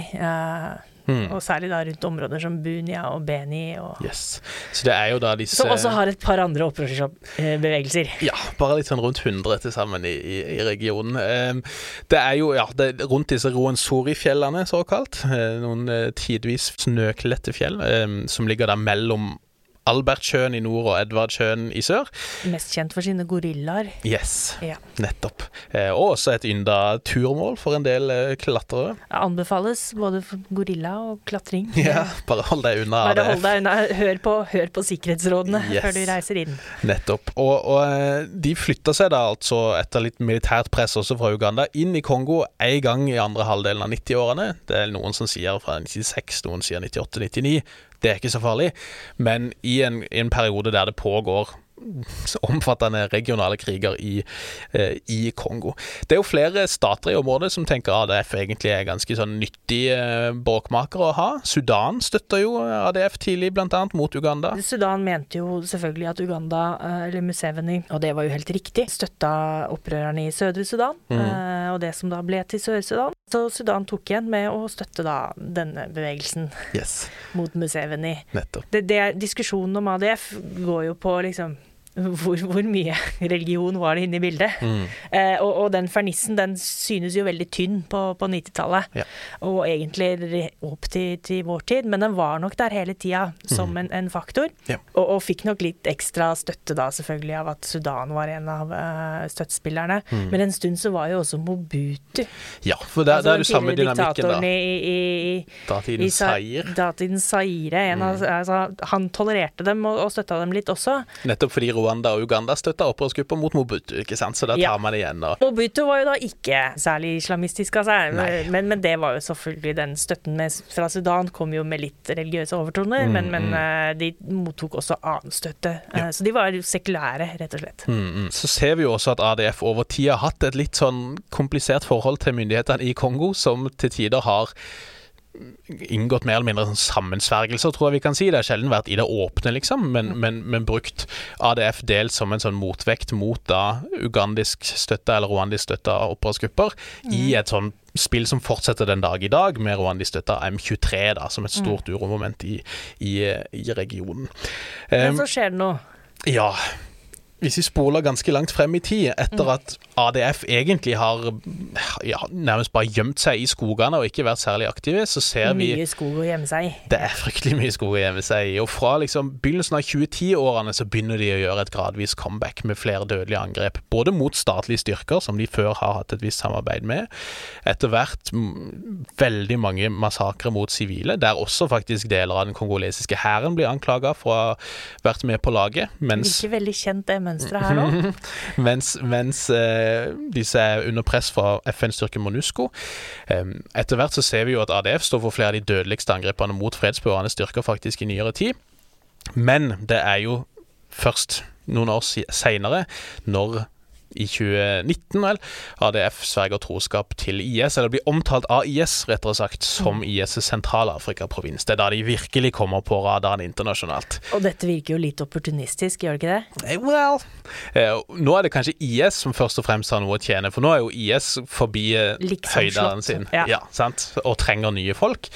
og særlig da rundt områder som Bunia og Beni. Så det jo da disse... Som også har et par andre opprørsbevegelser. Ja, bare litt sånn rundt 100 til sammen i regionen. Det jo det rundt disse Rwenzori-fjellene, såkalt. Noen tidvis snøklette fjell, som ligger der mellom Albertsjøen i nord og Edvardsjøen i sør. Mest kjent for sine gorillaer. Nettopp. Og også et ynda turmål for en del klatrere. Anbefales både for gorilla og klatring. Bare hold deg unna. Bare hold deg unna. Hør på sikkerhetsrådene før du reiser inn. Nettopp. Og de flytter seg da altså etter litt militært press også fra Uganda inn i Kongo en gang i andre halvdelen av 90-årene. Det noen som sier fra 96, noen sier 98-99. Det ikke så farlig, men i en periode der det pågår omfattende regionale kriger i Kongo. Det jo flere stater i området som tenker ADF egentlig ganske sånn nyttig bråkmakere å ha. Sudan støtter jo ADF tidlig, blant annet mot Uganda. Sudan mente jo selvfølgelig at Uganda, eller Museveni, og det var jo helt riktig, støtta opprørerne i Sødre Sudan, og det som da ble til Sør-Sudan. Så Sudan tok igjen med å støtte da denne bevegelsen mot Museveni. Nettopp. Diskusjonen om ADF går jo på liksom hvor mye religion var det inne i bildet. Og den fernissen, den synes jo veldig tynn på 90-tallet, og egentlig opp til vår tid, men den var nok der hele tida som en faktor, og fikk nok litt ekstra støtte da selvfølgelig av at Sudan var en av støttespillerne, men en stund så var jo også Mobutu. Ja, for det du samme dynamikken da. Datidens Zaire, han tolererte dem og støtta dem litt også. Nettopp fordi Rwanda og Uganda støtta opprørsgrupper mot Mobutu, ikke sant? Så da tar man det igjen. Mobutu var jo da ikke særlig islamistisk av seg, men det var jo selvfølgelig den støtten fra Sudan kom jo med litt religiøse overtoner, men de mottok også annen støtte. Så de var jo sekulære, rett og slett. Så ser vi jo også at ADF over tid har hatt et litt sånn komplisert forhold til myndighetene i Kongo, som til tider har inngått mer eller mindre sånn sammensvergelser, tror jeg vi kan si. Det har sjelden vært i det åpne, liksom, men brukt ADF delt som en sånn motvekt mot da ugandisk støtta eller rwandisk støtta opprørsgrupper i et sånn spill som fortsetter den dag i dag, med rwandisk støtta M23 da, som et stort uromoment i regionen. Men så skjer det noe. Ja, hvis vi spoler ganske langt frem i tid, etter at ADF egentlig har nærmest bare gjemt seg i skogene og ikke vært særlig aktive, så ser vi... Mye skog å gjemme seg i. Det fryktelig mye skog å gjemme seg i, og fra liksom begynnelsen av 2010-årene så begynner de å gjøre et gradvis comeback med flere dødelige angrep, både mot statlige styrker, som de før har hatt et visst samarbeid med, etter hvert veldig mange massakre mot sivile, der også faktisk deler av den kongolesiske hæren blir anklaget for å ha vært med på laget, mens... Ikke veldig kjent det mønstret her nå. mens disse er under press fra FN-styrken MONUSCO. Etter hvert så ser vi jo at ADF står for flere av de dødeligste angrepene mot fredsbevarende styrker faktisk i nyere tid. Men det er jo først noen år senere, når i 2019 vel, ADF sverger troskap til IS, eller blir omtalt av IS, rettere sagt, som IS' Sentral-Afrika-provins. Det er da de virkelig kommer på radaren internasjonalt. Og dette virker jo litt opportunistisk, gjør det ikke det? Well, nå er det kanskje IS som først og fremst har noe å tjene, for nå er jo IS forbi høydaren sin. Ja, sant? Og trenger nye folk.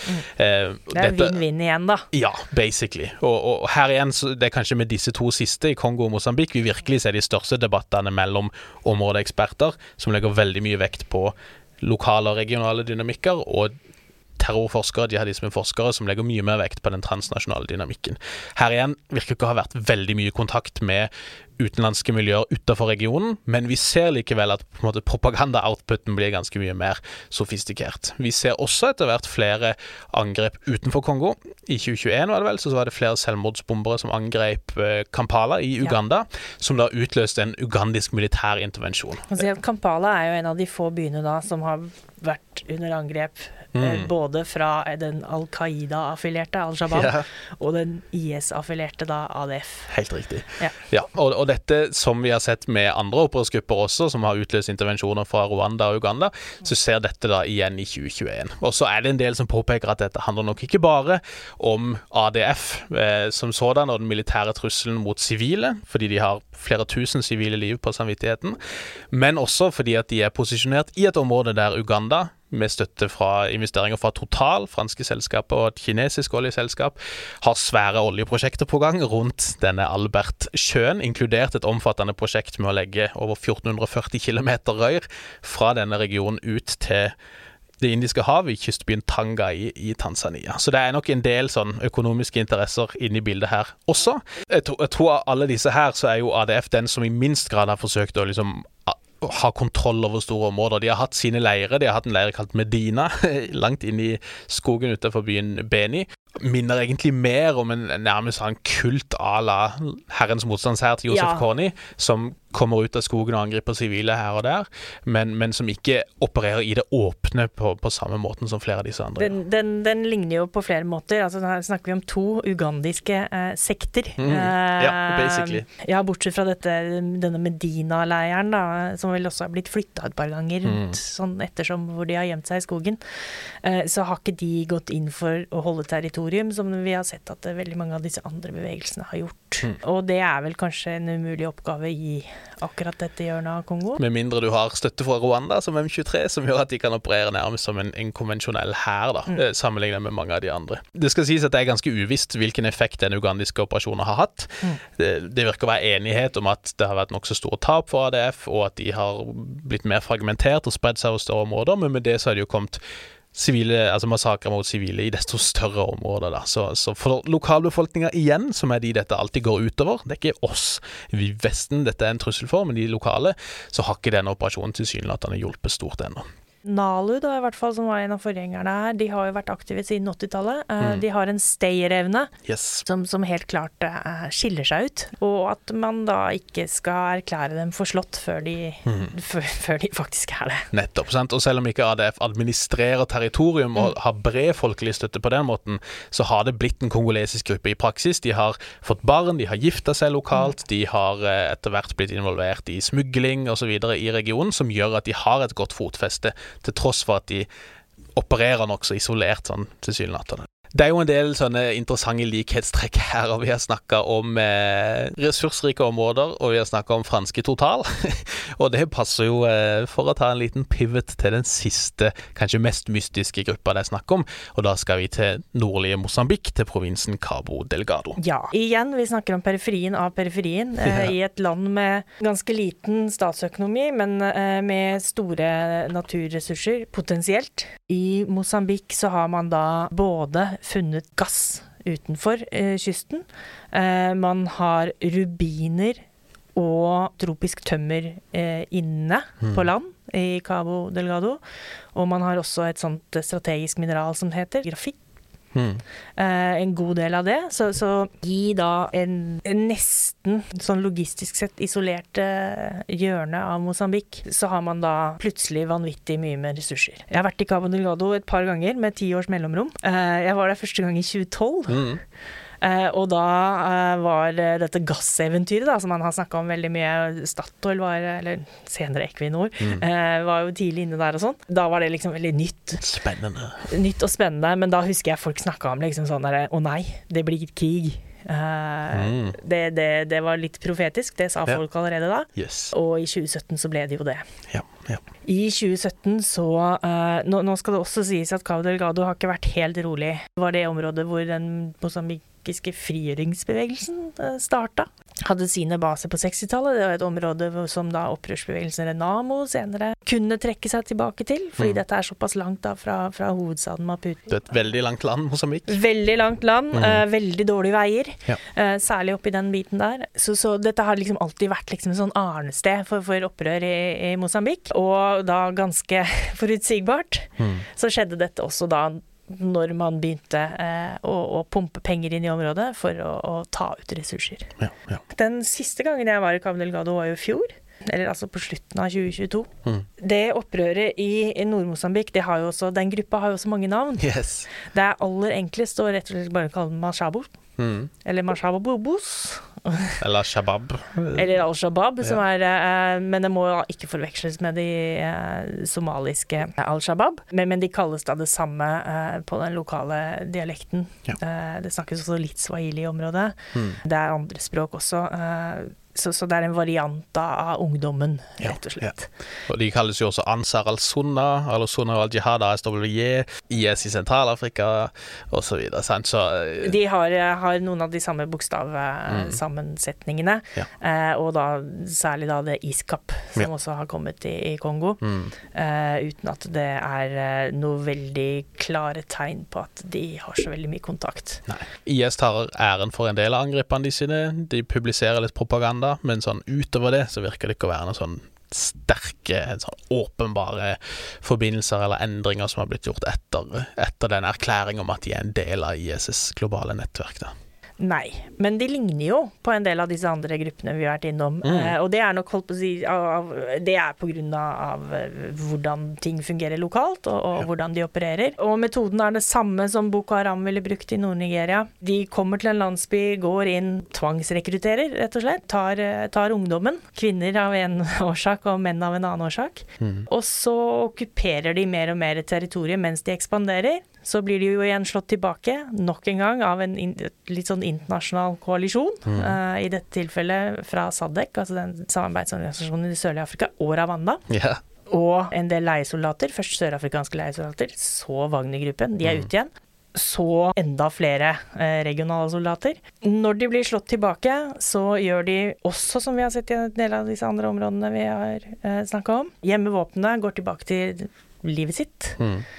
Det er vinn-vinn igjen da. Ja, basically. Og her igjen, det er kanskje med disse to siste i Kongo og Mosambik, vi virkelig ser de største debattene mellom områdeeksperter som legger veldig mye vekt på lokale og regionale dynamikker, og terrorforskere, jihadismeforskere som legger mye mer vekt på den transnasjonale dynamikken. Her igjen virker ikke å ha vært veldig mye kontakt med utenlandske miljøer utenfor regionen, men vi ser likevel at på en måte propaganda-outputen blir ganske mye mer sofistikert. Vi ser også etter hvert flere angrep utenfor Kongo. I 2021 var det vel, så var det flere selvmordsbombere som angrep Kampala i Uganda, som da utløste en ugandisk militær intervensjon. Kampala er jo en av de få byene da som har vært under angrep både fra den Al-Qaida-affilierte Al-Shabaab og den IS-affilierte da ADF. Helt riktig. Ja, og dette som vi har sett med andre opprørsgrupper også, som har utløst intervensjoner fra Rwanda og Uganda, så ser dette da igjen i 2021. Og så er det en del som påpeker at dette handler nok ikke bare om ADF som sådan og den militære trusselen mot sivile, fordi de har flere tusen sivile liv på samvittigheten, men også fordi at de er posisjonert i et område der Uganda, med støtte fra investeringer fra Total, franske selskaper og et kinesisk oljeselskap, har svære oljeprosjekter på gang rundt denne Albert-sjøen, inkludert et omfattende prosjekt med å legge over 1440 kilometer rør fra denne regionen ut til det indiske hav i kystbyen Tanga i Tanzania. Så det er nok en del sånn økonomiske interesser inne i bildet her også. Jeg tror av alle disse her så er jo ADF den som i minst grad har forsøkt å liksom ha kontroll over store områder. De har hatt sine leirer. De har hatt en leir kalt Medina, langt inn i skogen utenfor byen Beni. Minner egentlig mer om en nærmest en kult à la Herrens motstandshær til Joseph Kony, som kommer ut av skogen og angriper sivile her og der, men som ikke opererer i det åpne på samme måten som flere av disse andre. Den ligner jo på flere måter. Altså, her snakker vi om to ugandiske sekter. Ja, basically. Ja, bortsett fra denne Medina-leiren da, som vel også har blitt flyttet et par ganger rundt, sånn ettersom hvor de har gjemt seg i skogen, så har ikke de gått inn for å holde territorium, som vi har sett at veldig mange av disse andre bevegelsene har gjort. Og det er vel kanskje en umulig oppgave i akkurat dette hjørnet av Kongo. Med mindre du har støtte fra Rwanda som M23, som gjør at de kan operere nærmest som en konvensjonell hær da, sammenlignet med mange av de andre. Det skal sies at det er ganske uvisst hvilken effekt den ugandiske operasjonen har hatt. Det virker å være enighet om at det har vært nok så store tap for ADF, og at de har blitt mer fragmentert og spredt seg over større områder, men med det så har det jo kommet massakrer mot sivile i desto større områder da. Så for lokalbefolkningen igjen, som er de dette alltid går utover, det er ikke oss i Vesten dette er en trussel for, men de lokale, så har ikke denne operasjonen tilsynelatende hjulpet stort ennå. NALU da, i hvert fall, som var en av forgjengerne her, de har jo vært aktive siden 80-tallet. De har en stayerevne som helt klart skiller seg ut, og at man da ikke skal erklære dem forslått før de faktisk er det. Nettopp, sant? Og selv om ikke ADF administrerer territorium og har bred folkelig støtte på den måten, så har det blitt en kongolesisk gruppe i praksis. De har fått barn, de har giftet seg lokalt, de har etter hvert blitt involvert i smugling og så videre i regionen, som gjør at de har et godt fotfeste, til tross for at de opererer nok så isolert sånn tilsynelatende. Det jo en del sånne interessante likhetstrekk her, og vi har snakket om ressursrike områder, og vi har snakket om franske Total, og det passer jo for å ta en liten pivot til den siste, kanskje mest mystiske gruppa det snakker om, og da skal vi til nordlige Mosambik, til provinsen Cabo Delgado. Ja, igjen, vi snakker om periferien av periferien, i et land med ganske liten statsøkonomi, men med store naturressurser, potensielt. I Mosambik så har man da både funnet gass utenfor kysten. Man har rubiner og tropisk tømmer inne på land i Cabo Delgado. Og man har også et sånt strategisk mineral som heter grafitt. En god del av det, så i da en nesten sånn logistisk sett isolert hjørne av Mosambik, så har man da plutselig vanvittig mye med ressurser. Jeg har vært i Cabo Delgado et par ganger med 10 års mellomrom. Jeg var der første gang i 2012. Og da var dette gasseventyret da, som man har snakket om veldig mye. Statoil var, eller senere Equinor, var jo tidlig inne der og sånn. Da var det liksom veldig nytt. Spennende. Nytt og spennende, men da husker jeg folk snakket om liksom sånn der, å nei, det blir krig. Det var litt profetisk, det sa folk allerede da. Yes. Og i 2017 så ble det jo det. Ja. I 2017 så, nå skal det også sies at Cabo Delgado har ikke vært helt rolig. Det var det området hvor den mosambikiske frigjøringsbevegelsen startet. Hadde sine baser på 60-tallet. Det var et område som da opprørsbevegelsen Renamo senere kunne trekke seg tilbake til, fordi dette såpass langt da fra hovedstaden Maputo. Det et veldig langt land, Mosambik. Veldig langt land, veldig dårlige veier, særlig oppi den biten der. Så dette har liksom alltid vært liksom en sånn arnested for opprør i Mosambik, og da ganske forutsigbart. Så skjedde dette også da når man begynte å pumpe penger inn i området for å ta ut ressurser. Ja. Den siste gangen jeg var i Cabo Delgado var jo i fjor, eller altså på slutten av 2022. Det opprøret i Nord-Mosambik, den gruppa har jo også mange navn. Yes. Det aller enklest å rett og slett bare kalle den Mashabo. Eller Mashabobos. Eller Shabab. Eller Al-Shabaab, som men det må ikke forveksles med de somaliske Al-Shabaab. Men de kalles da det samme på den lokale dialekten. Det snakkes også litt swahili i området. Det andre språk også. Så det en variant av ungdommen, rett og slett. Og de kalles jo også Ansar al-Sunna, eller Sunna al-Jihad, ASWJ, IS i Sentralafrika, og så videre. Så de har noen av de samme bokstavsammensetningene, og da særlig da det ISKAP, som også har kommet i Kongo, uten at det noe veldig klare tegn på at de har så veldig mye kontakt. Nei. IS tar æren for en del av angrepene sine, de publiserer litt propaganda, men sånn utover det så virker det ikke å være noen sånn sterke, sånn åpenbare forbindelser eller endringer som har blitt gjort etter den erklæringen om at de en del av ISs globale nettverk da. Nei, men de ligner jo på en del av disse andre gruppene vi har vært innom, og det nok holdt på å si, det på grunn av hvordan ting fungerer lokalt, og hvordan de opererer. Og metoden det samme som Boko Haram ville brukt i Nord-Nigeria. De kommer til en landsby, går inn, tvangsrekrutterer, rett og slett, tar ungdommen, kvinner av en årsak og menn av en annen årsak, og så okkuperer de mer og mer territoriet mens de ekspanderer. Så blir de jo igjen slått tilbake, nok en gang, av en litt sånn internasjonal koalisjon, i dette tilfellet fra SADC, altså den samarbeidsorganisasjonen i det sørlige Afrika, og Rwanda. Og en del leiesoldater, først sørafrikanske leiesoldater, så Wagner-gruppen, de ute igjen. Så enda flere regionale soldater. Når de blir slått tilbake, så gjør de også, som vi har sett i en del av disse andre områdene vi har snakket om, gjemmer våpnene, går tilbake til livet sitt.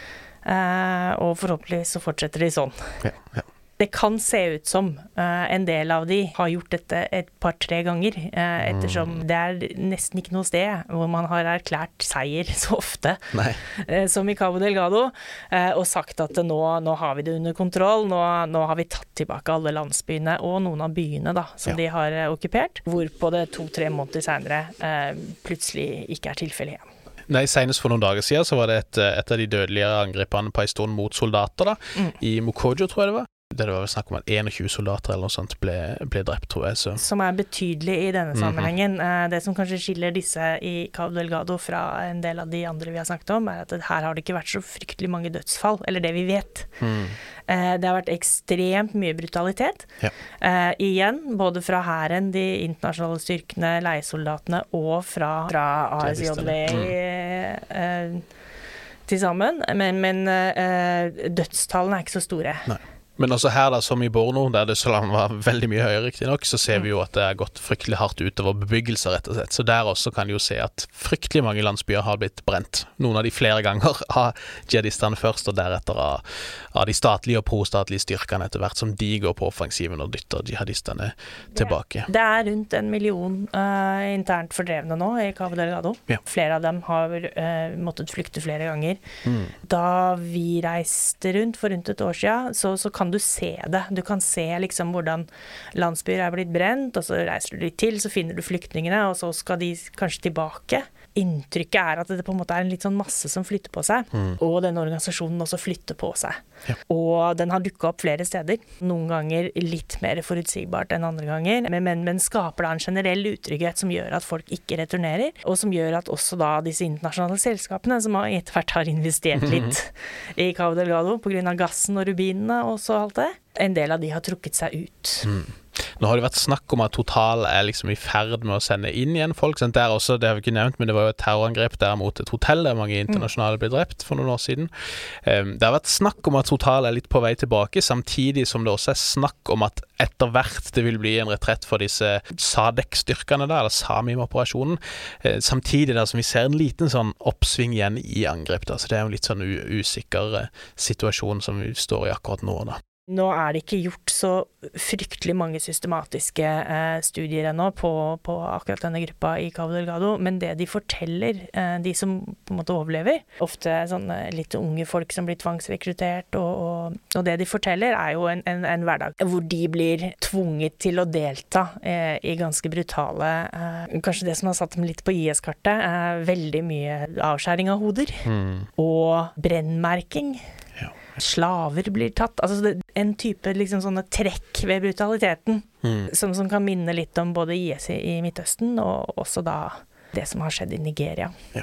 Og forhåpentligvis så fortsetter de sånn. Det kan se ut som en del av de har gjort dette et par-tre ganger, ettersom det nesten ikke noe sted hvor man har erklært seier så ofte som i Cabo Delgado, og sagt at nå har vi det under kontroll, nå har vi tatt tilbake alle landsbyene og noen av byene da, som de har okkupert, hvorpå det 2-3 måneder senere plutselig ikke tilfellet igjen. Nei, senest for noen dager siden så var det et av de dødelige angrepene på en stund mot soldater da, i Mokojo tror jeg det var. Det var vel snakk om at 21 soldater eller noe sånt ble drept, tror jeg. Så. Som betydelig i denne sammenhengen. Det som kanskje skiller disse i Cabo Delgado fra en del av de andre vi har snakket om, at her har det ikke vært så fryktelig mange dødsfall, eller det vi vet. Det har vært ekstremt mye brutalitet. Ja. Igjen, både fra hæren, de internasjonale styrkene, leiesoldatene, og fra ASJV til sammen. Men dødstallene ikke så store. Nei. Men også her da, som i Borno, der dødsfallene var veldig mye høyere riktig nok, så ser vi jo at det har gått fryktelig hardt utover bebyggelser rett og slett. Så der også kan vi jo se at fryktelig mange landsbyer har blitt brent. Noen av de flere ganger av jihadistene først, og deretter av de statlige og prostatlige styrkene etter hvert som de går på offensiven og dytter jihadistene tilbake. Det rundt 1 million internt fordrevne nå i Cabo Delgado. Ja. Flere av dem har måttet flykte flere ganger. Da vi reiste rundt for rundt et år siden, så kan du se det. Du kan se liksom hvordan landsbyer blitt brent, og så reiser du litt til, så finner du flyktningene, og så skal de kanskje tilbake. Inntrykket at det på en måte en litt sånn masse som flytter på seg, og denne organisasjonen også flytter på seg. Ja. Og den har dukket opp flere steder. Noen ganger litt mer forutsigbart enn andre ganger, men skaper da en generell utrygghet som gjør at folk ikke returnerer, og som gjør at også da disse internasjonale selskapene, som etter hvert har investert litt i Cabo Delgado på grunn av gassen og rubinene og så alt det, en del av de har trukket seg ut. Nå har det vært snakk om at Total liksom i ferd med å sende inn igjen folk. Sant? Der også, det har vi ikke nevnt, men det var jo et terrorangrep der mot et hotell der mange internasjonale ble drept for noen år siden. Det har vært snakk om at Total litt på vei tilbake, samtidig som det også snakk om at etter hvert det vil bli en retrett for disse SADC-styrkene der, eller SAMIM-operasjonen. Samtidig der som vi ser en liten sånn oppsving igjen i angrep der, så det en litt sånn usikker situasjon som vi står i akkurat nå da. Nå det ikke gjort så fryktelig mange systematiske studier ennå på akkurat denne gruppa i Cabo Delgado, men det de forteller, de som på en måte overlever, ofte sånne litt unge folk som blir tvangsrekruttert, og det de forteller jo en hverdag hvor de blir tvunget til å delta i ganske brutale, kanskje det som har satt dem litt på IS-kartet, veldig mye avskjæring av hoder, og brennmerking. Slaver blir tatt, altså en type liksom sånne trekk ved brutaliteten som kan minne litt om både IS i Midtøsten og også da det som har skjedd i Nigeria. Ja.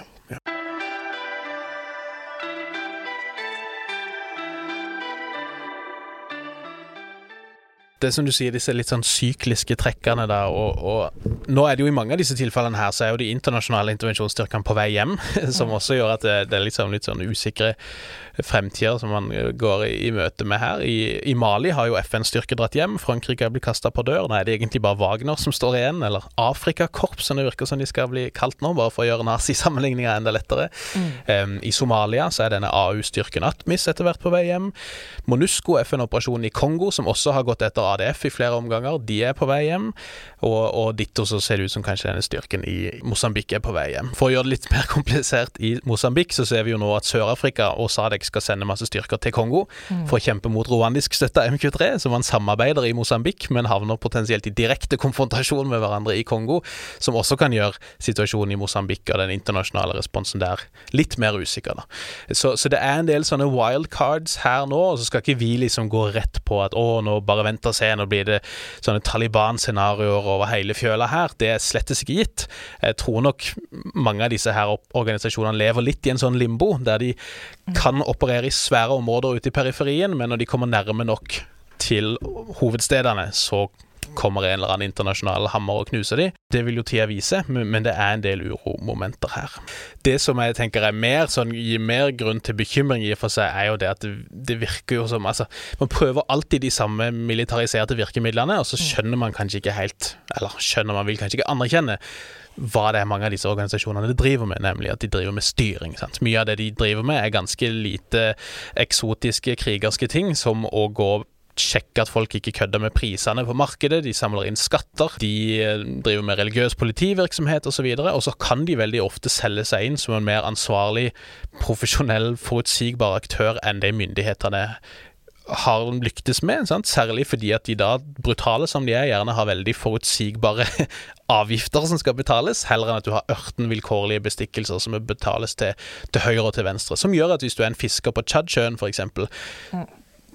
Det som du sier, disse litt sånn sykliske trekkene da, og nå det jo i mange av disse tilfellene her, så jo de internasjonale intervensjonsstyrkene på vei hjem, som også gjør at det liksom litt sånn usikre fremtider som man går i møte med her. I Mali har jo FN-styrker dratt hjem, Frankrike blitt kastet på dør, nå det egentlig bare Wagner som står igjen, eller Afrikakorps, som det virker som de skal bli kalt nå, bare for å gjøre nazi-sammenligninger enda lettere. I Somalia så denne AU-styrken ATMIS etter hvert på vei hjem. MONUSCO, FN-operasjonen i Kongo, som også har gått etter ADF i flere omganger, de på vei hjem, og ditto så ser det ut som kanskje denne styrken i Mosambik på vei hjem. For å gjøre det litt mer komplisert i Mosambik, så ser vi jo nå at Sør-Afrika og SADC skal sende masse styrker til Kongo for å kjempe mot rwandisk støtta M23, som man samarbeider i Mosambik, men havner potensielt i direkte konfrontasjon med hverandre i Kongo, som også kan gjøre situasjonen i Mosambik og den internasjonale responsen der litt mer usikker da. Så det en del sånne wildcards her nå, og så skal ikke vi liksom gå rett på at nå bare venter se, nå blir det sånne Taliban-scenarioer over hele fjøla her. Det slettes ikke gitt. Jeg tror nok mange av disse her organisasjonene lever litt i en sånn limbo, der de kan operere i svære områder ute i periferien, men når de kommer nærme nok til hovedstedene, så kommer en eller annen internasjonal hammer og knuser de. Det vil jo tida vise, men det en del uromomenter her. Det som jeg tenker mer sånn, gir mer grunn til bekymring i for seg, jo det at det virker jo som, altså, man prøver alltid de samme militariserte virkemidlene, og så skjønner man kanskje ikke helt, eller man vil kanskje ikke anerkjenne hva det mange av disse organisasjonene driver med, nemlig at de driver med styring. Sant? Mye av det de driver med ganske lite eksotiske, krigerske ting, som å sjekke at folk ikke kødder med prisene på markedet, de samler inn skatter, de driver med religiøs politivirksomhet og så videre, og så kan de veldig ofte selge seg inn som en mer ansvarlig, profesjonell, forutsigbar aktør enn de myndighetene har lyktes med, sant? Særlig fordi at de da, brutale som de gjerne har veldig forutsigbare avgifter som skal betales, heller enn at du har 18 vilkårlige bestikkelser som betales til høyre og til venstre, som gjør at hvis du en fisker på Tchadsjøen for eksempel,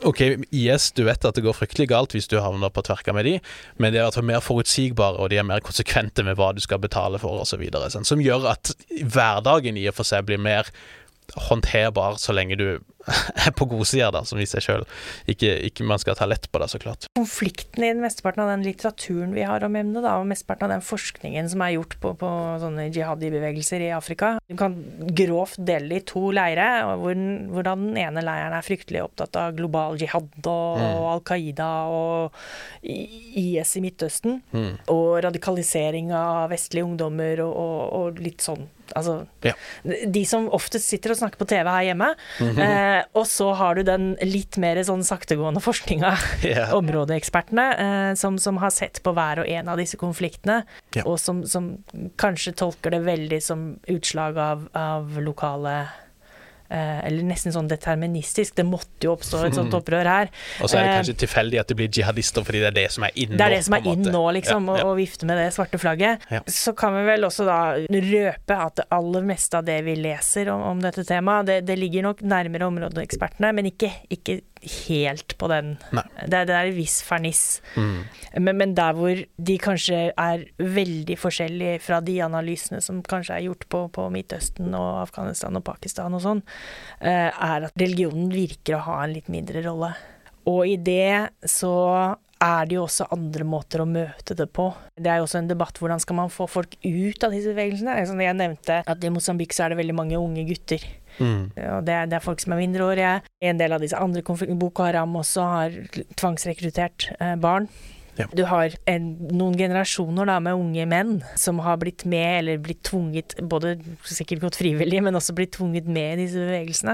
ok, IS, du vet at det går fryktelig galt hvis du havner på tverka med de, men de er i hvert fall mer forutsigbare, og de er mer konsekvente med hva du skal betale for, og så videre, sånn, som gjør at hverdagen i og for seg blir mer håndterbar så lenge du er på god side da, som i seg selv. Ikke man skal ta lett på det, så klart. Konflikten i mesteparten av den litteraturen vi har om emnet, da, og mesteparten av den forskningen som er gjort på sånne jihadi-bevegelser i Afrika, du kan grovt dele i 2 leire, hvordan den ene leiren er fryktelig opptatt av global jihad og Al-Qaida og IS i Midtøsten, og radikalisering av vestlige ungdommer og litt sånn. Altså, de som oftest sitter og snakker på TV her hjemme, og så har du den litt mer sånn saktegående forskninga, områdeekspertene, som har sett på hver og en av disse konfliktene, og som kanskje tolker det veldig som utslag av lokale eller nesten sånn deterministisk. Det måtte jo oppstå et sånt opprør her. Og så er det kanskje tilfeldig at det blir jihadister, fordi det er det som er inn nå. Det er det som er inn nå, liksom, og vifte med det svarte flagget. Så kan vi vel også da røpe at det aller meste av det vi leser om dette temaet, det ligger nok nærmere områdeekspertene, men ikke helt på den. Det er en viss ferniss. Men der hvor de kanskje er veldig forskjellige fra de analysene som kanskje er gjort på Midtøsten og Afghanistan og Pakistan og sånn, er at religionen virker å ha en litt mindre rolle. Og i det så er det jo også andre måter å møte det på. Det er jo også en debatt, hvordan skal man få folk ut av disse bevegelsene? Jeg nevnte at i Mosambik så er det veldig mange unge gutter. Og det er folk som er mindreårige. En del av disse andre konfliktene, Boko Haram også har tvangsrekruttert barn. Du har noen generasjoner da, med unge menn som har blitt med, eller blitt tvunget, både sikkert gått frivillig, men også blitt tvunget med i disse bevegelsene,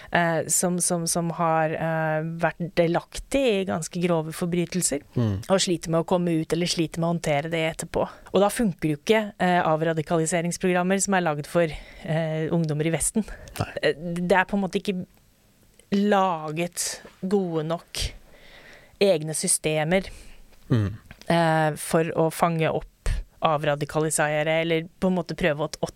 som har vært delaktig i ganske grove forbrytelser, og sliter med å komme ut, eller sliter med å håndtere det etterpå. Og da funker jo ikke avradikaliseringsprogrammer som er laget for ungdommer i Vesten. Det er på en måte ikke laget gode nok egne systemer for å fange opp avradikalisere, eller på en måte prøve å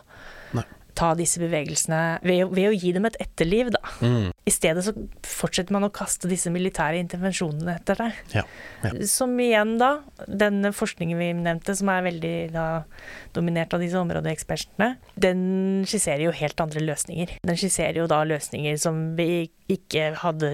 ta disse bevegelsene ved å gi dem et etterliv da. I stedet så fortsetter man å kaste disse militære intervensjonene etter det. Som igjen da, denne forskningen vi nevnte, som er veldig da, dominert av disse områdeekspertene, den skisserer jo helt andre løsninger. Den skisserer jo da løsninger som vi ikke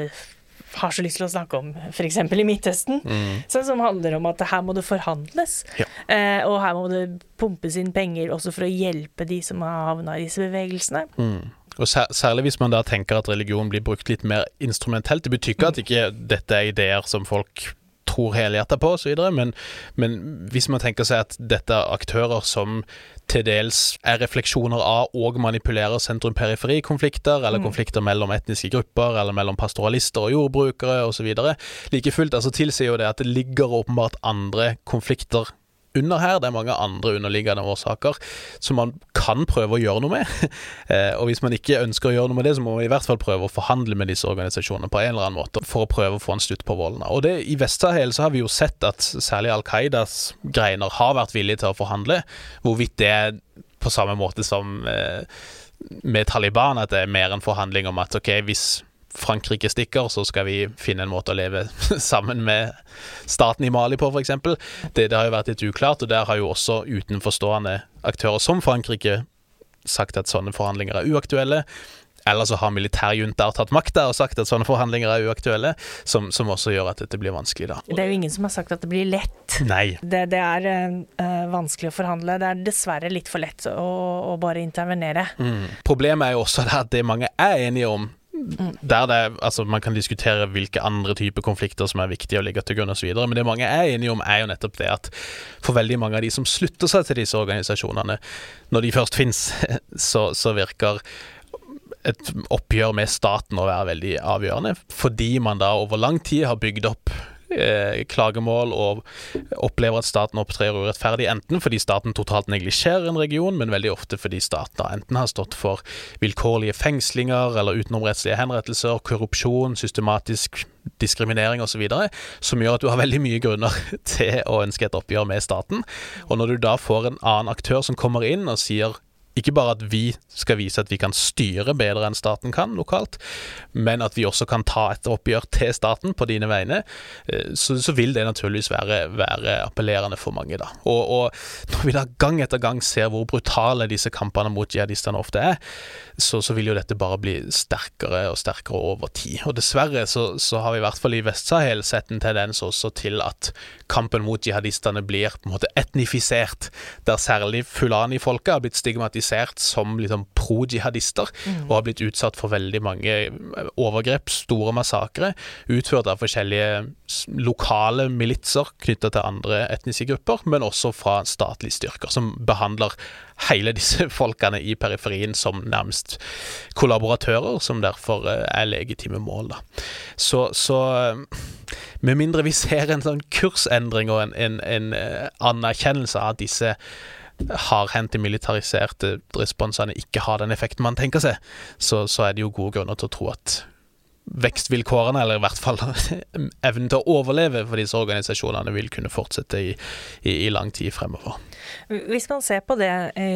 har så lyst til å snakke om, for eksempel i Midtøsten, som handler om at her må det forhandles, og her må det pumpes inn penger også for å hjelpe de som har havnet i disse bevegelsene. Og særlig hvis man da tenker at religion blir brukt litt mer instrumentelt. Det betyr ikke at ikke dette er ideer som folk tror helhjertet på og så videre, men hvis man tenker seg at dette er aktører som til dels er refleksjoner av og manipulerer sentrum-periferi-konflikter, eller konflikter mellom etniske grupper, eller mellom pastoralister og jordbrukere og så videre. Like fullt, altså tilsier jo det at det ligger åpenbart andre konflikter under her. Det er mange andre underliggende årsaker som man kan prøve å gjøre noe med. Og hvis man ikke ønsker å gjøre noe med det, så må man i hvert fall prøve å forhandle med disse organisasjonene på en eller annen måte, for å prøve å få en slutt på volden. Og det, i Vest-Sahel så har vi jo sett at særlig Al-Qaidas greiner har vært villige til å forhandle, hvorvidt det er på samme måte som med Taliban, at det er mer en forhandling om at ok, hvis Frankrike stikker, så skal vi finne en måte å leve sammen med staten i Mali på, for eksempel. Det har jo vært litt uklart, og der har jo også utenforstående aktører som Frankrike sagt at sånne forhandlinger er uaktuelle, eller så har militærjuntaer tatt makta og sagt at sånne forhandlinger er uaktuelle, som også gjør at dette blir vanskelig da. Det er jo ingen som har sagt at det blir lett. Nei. Det er vanskelig å forhandle. Det er dessverre litt for lett å bare intervenere. Problemet er jo også at det mange er enige om, der det altså man kan diskutere hvilke andre typer konflikter som er viktige å ligge til grunn og så videre, men det mange er enige om er jo nettopp det at for veldig mange av de som slutter seg til disse organisasjonene, når de først finnes, så virker et oppgjør med staten å være veldig avgjørende, fordi man da over lang tid har bygd opp klagemål og opplever at staten opptrer urettferdig, enten fordi staten totalt neglisjerer en region, men veldig ofte fordi staten enten har stått for vilkårlige fengslinger eller utenomrettslige henrettelser, korrupsjon, systematisk diskriminering og så videre, som gjør at du har veldig mye grunner til å ønske et oppgjør med staten. Og når du da får en annen aktør som kommer inn og sier ikke bare at vi skal vise at vi kan styre bedre enn staten kan lokalt, men at vi også kan ta et oppgjør til staten på dine vegne, så vil det naturligvis være appellerende for mange da. Og når vi da gang etter gang ser hvor brutale disse kampene mot jihadistene ofte så vil jo dette bare bli sterkere og sterkere over tid. Og dessverre så har vi i hvert fall i Vest-Sahel sett en tendens også til at kampen mot jihadistene blir på en måte etnifisert, der særlig Fulani-folket har blitt stigmatisert som liksom pro-jihadister og har blitt utsatt for veldig mange overgrep, store massakre, utført av forskjellige lokale militser knyttet til andre etniske grupper, men også fra statlige styrker som behandler hele disse folkene i periferien som nærmest kollaboratører, som derfor legitime mål da. Så med mindre vi ser en sånn kursendring og en anerkjennelse av at disse hardhendte militariserte responsene ikke har den effekten man tenker seg, så det jo gode grunner til å tro at vekstvilkårene, eller i hvert fall evnen til å overleve for disse organisasjonene vil kunne fortsette i lang tid fremover. Hvis man ser på det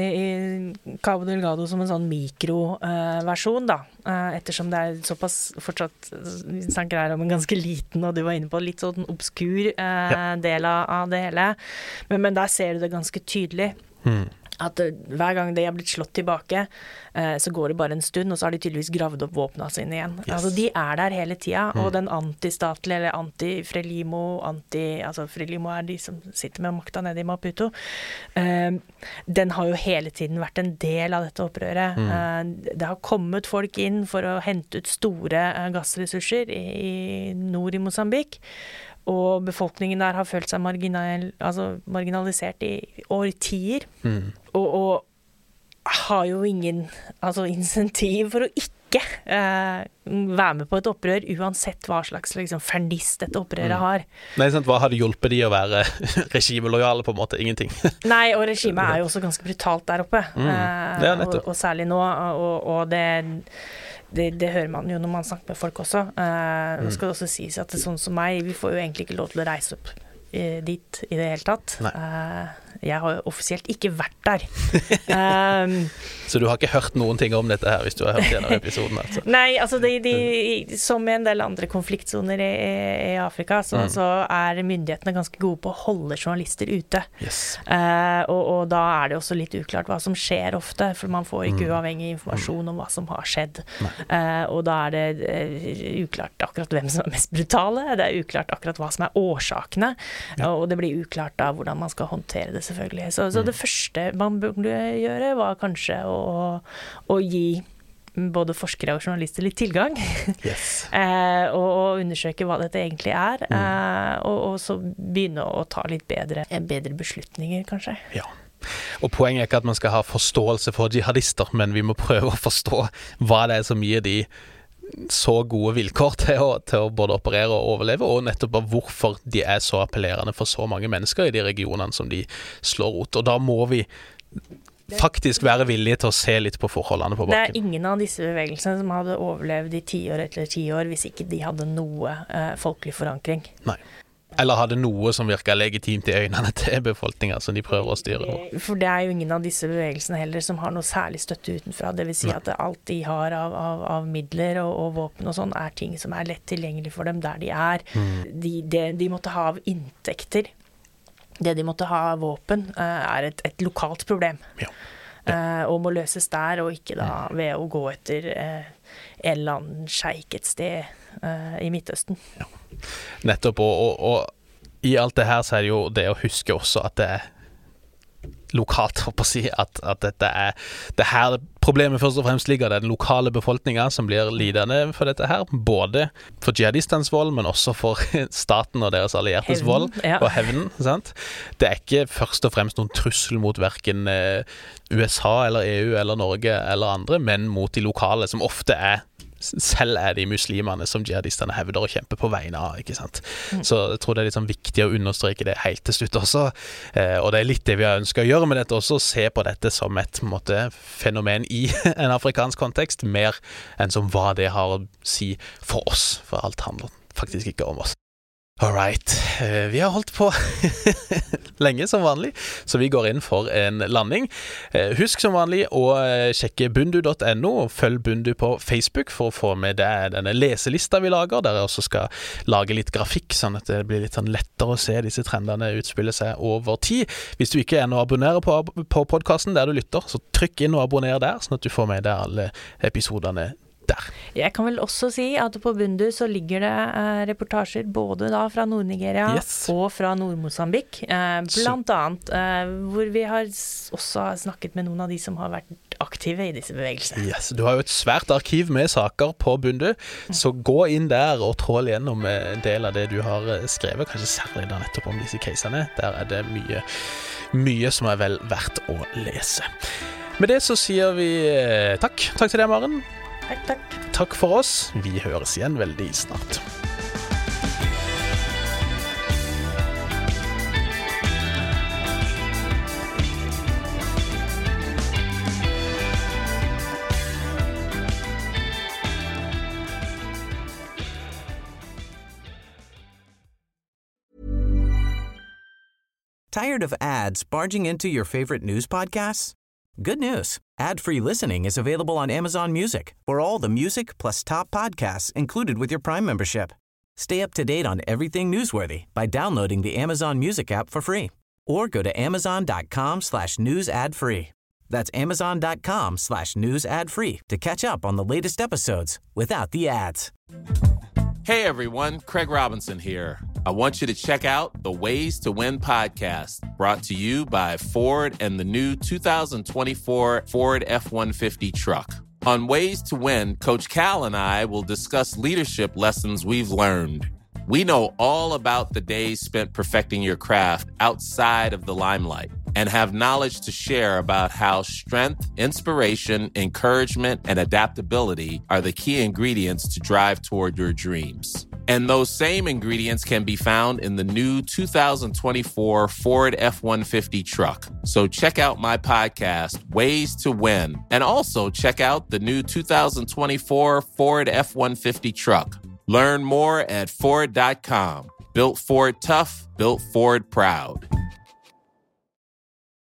i Cabo Delgado som en sånn mikroversjon da, ettersom det såpass fortsatt, vi snakker her om en ganske liten, og du var inne på litt sånn obskur del av det hele, men der ser du det ganske tydelig. At hver gang de har blitt slått tilbake, så går det bare en stund, og så har de tydeligvis gravd opp våpnene sine igjen. Yes. Altså, de der hele tiden, og den antistatlige, eller anti-Frelimo, altså Frelimo de som sitter med makta nede i Maputo, den har jo hele tiden vært en del av dette opprøret. Det har kommet folk inn for å hente ut store gassressurser i nord i Mosambik, og befolkningen der har følt seg marginalisert i årtier, og har jo ingen insentiv for å ikke være med på et opprør, uansett hva slags liksom, ferniss dette opprøret har. Nei, sant, hva hadde hjulpet de å være regimelojale på en måte? Ingenting. Nei, og regimet jo også ganske brutalt der oppe, og særlig nå, og det hører man jo når man snakker med folk også. Det skal også sies at det sånn som meg, vi får jo egentlig ikke lov til å reise opp dit i det hele tatt. Jeg har jo offisielt ikke vært der. Så du har ikke hørt noen ting om dette her hvis du har hørt gjennom episoden? Altså. Nei, altså som i en del andre konfliktsoner i Afrika, så myndighetene ganske gode på å holde journalister ute. Yes. Og da det også litt uklart hva som skjer ofte, for man får ikke uavhengig informasjon om hva som har skjedd. Og da det uklart akkurat hvem som mest brutale, det uklart akkurat hva som årsakene, og det blir uklart da hvordan man skal håndtere det selvfølgelig. Så det første man burde gjøre var kanskje å gi både forskere og journalister litt tilgang og undersøke hva dette egentlig og så begynne å ta litt bedre beslutninger kanskje. Ja. Og poenget ikke at man skal ha forståelse for jihadister, men vi må prøve å forstå hva det som gir de så gode vilkår til å både operere og overleve, og nettopp hvorfor de så appellerende for så mange mennesker i de regionene som de slår ut. Og da må vi faktisk være villige til å se litt på forholdene på bakken. Det ingen av disse bevegelsene som hadde overlevd i 10 år etter 10 år hvis ikke de hadde noe folkelig forankring. Nei. Eller hadde noe som virker legitimt i øynene til befolkningen som de prøver å styre. For det jo ingen av disse bevegelsene heller som har noe særlig støtte utenfra. Det vil si at alt de har av midler og våpen og sånn ting som lett tilgjengelig for dem der de de måtte ha av inntekter. Det de måtte ha av våpen et lokalt problem. Ja. Og må løses der, og ikke da ved å gå etter en eller annen sjeik et sted i Midtøsten. Ja. Nettopp, og i alt det her så det jo det å huske også at det lokalt, håper å si, at dette det her problemet først og fremst ligger, det den lokale befolkningen som blir lidende for dette her, både for jihadistens vold, men også for staten og deres alliertes vold og hevnen, sant? Det ikke først og fremst noen trussel mot hverken USA eller EU eller Norge eller andre, men mot de lokale, som ofte selv de muslimene som jihadistene hevder å kjempe på vegne av, ikke sant? Så jeg tror det litt sånn viktig å understreke det helt til slutt også, og det litt det vi har ønsket å gjøre med dette også, se på dette som et fenomen i en afrikansk kontekst, mer enn som hva det har å si for oss, for alt handler faktisk ikke om oss. All right, vi har holdt på lenge som vanlig, så vi går inn for en landing. Husk som vanlig å sjekke bundu.no, og følg Bundu på Facebook for å få med deg denne leselista vi lager, der jeg også skal lage litt grafikk, sånn at det blir litt sånn lettere å se disse trendene utspille seg over tid. Hvis du ikke ennå abonnerer på podcasten der du lytter, så trykk inn og abonner der, sånn at du får med deg alle episodene der. Jeg kan vel også si at på Bundu så ligger det reportasjer både da fra Nord-Nigeria og fra Nord-Mosambik, blant annet hvor vi har også snakket med noen av de som har vært aktive i disse bevegelsene. Yes, du har jo et svært arkiv med saker på Bundu, så gå inn der og trål gjennom en del av det du har skrevet, kanskje særlig da nettopp om disse casene. Der er det mye som er vel verdt å lese. Med det så sier vi takk til deg, Maren. Takk. Takk for oss. Vi høres igjen veldig snart. Tired of ads barging into your favorite news podcasts? Good news. Ad-free listening is available on Amazon Music for all the music plus top podcasts included with your Prime membership. Stay up to date on everything newsworthy by downloading the Amazon Music app for free or go to amazon.com/news ad free. That's amazon.com/news ad free to catch up on the latest episodes without the ads. Hey everyone, Craig Robinson here. I want you to check out the Ways to Win podcast, brought to you by Ford and the new 2024 Ford F-150 truck. On Ways to Win, Coach Cal and I will discuss leadership lessons we've learned. We know all about the days spent perfecting your craft outside of the limelight and have knowledge to share about how strength, inspiration, encouragement, and adaptability are the key ingredients to drive toward your dreams. And those same ingredients can be found in the new 2024 Ford F-150 truck. So check out my podcast, Ways to Win, and also check out the new 2024 Ford F-150 truck. Learn more at Ford.com. Built Ford tough, built Ford proud.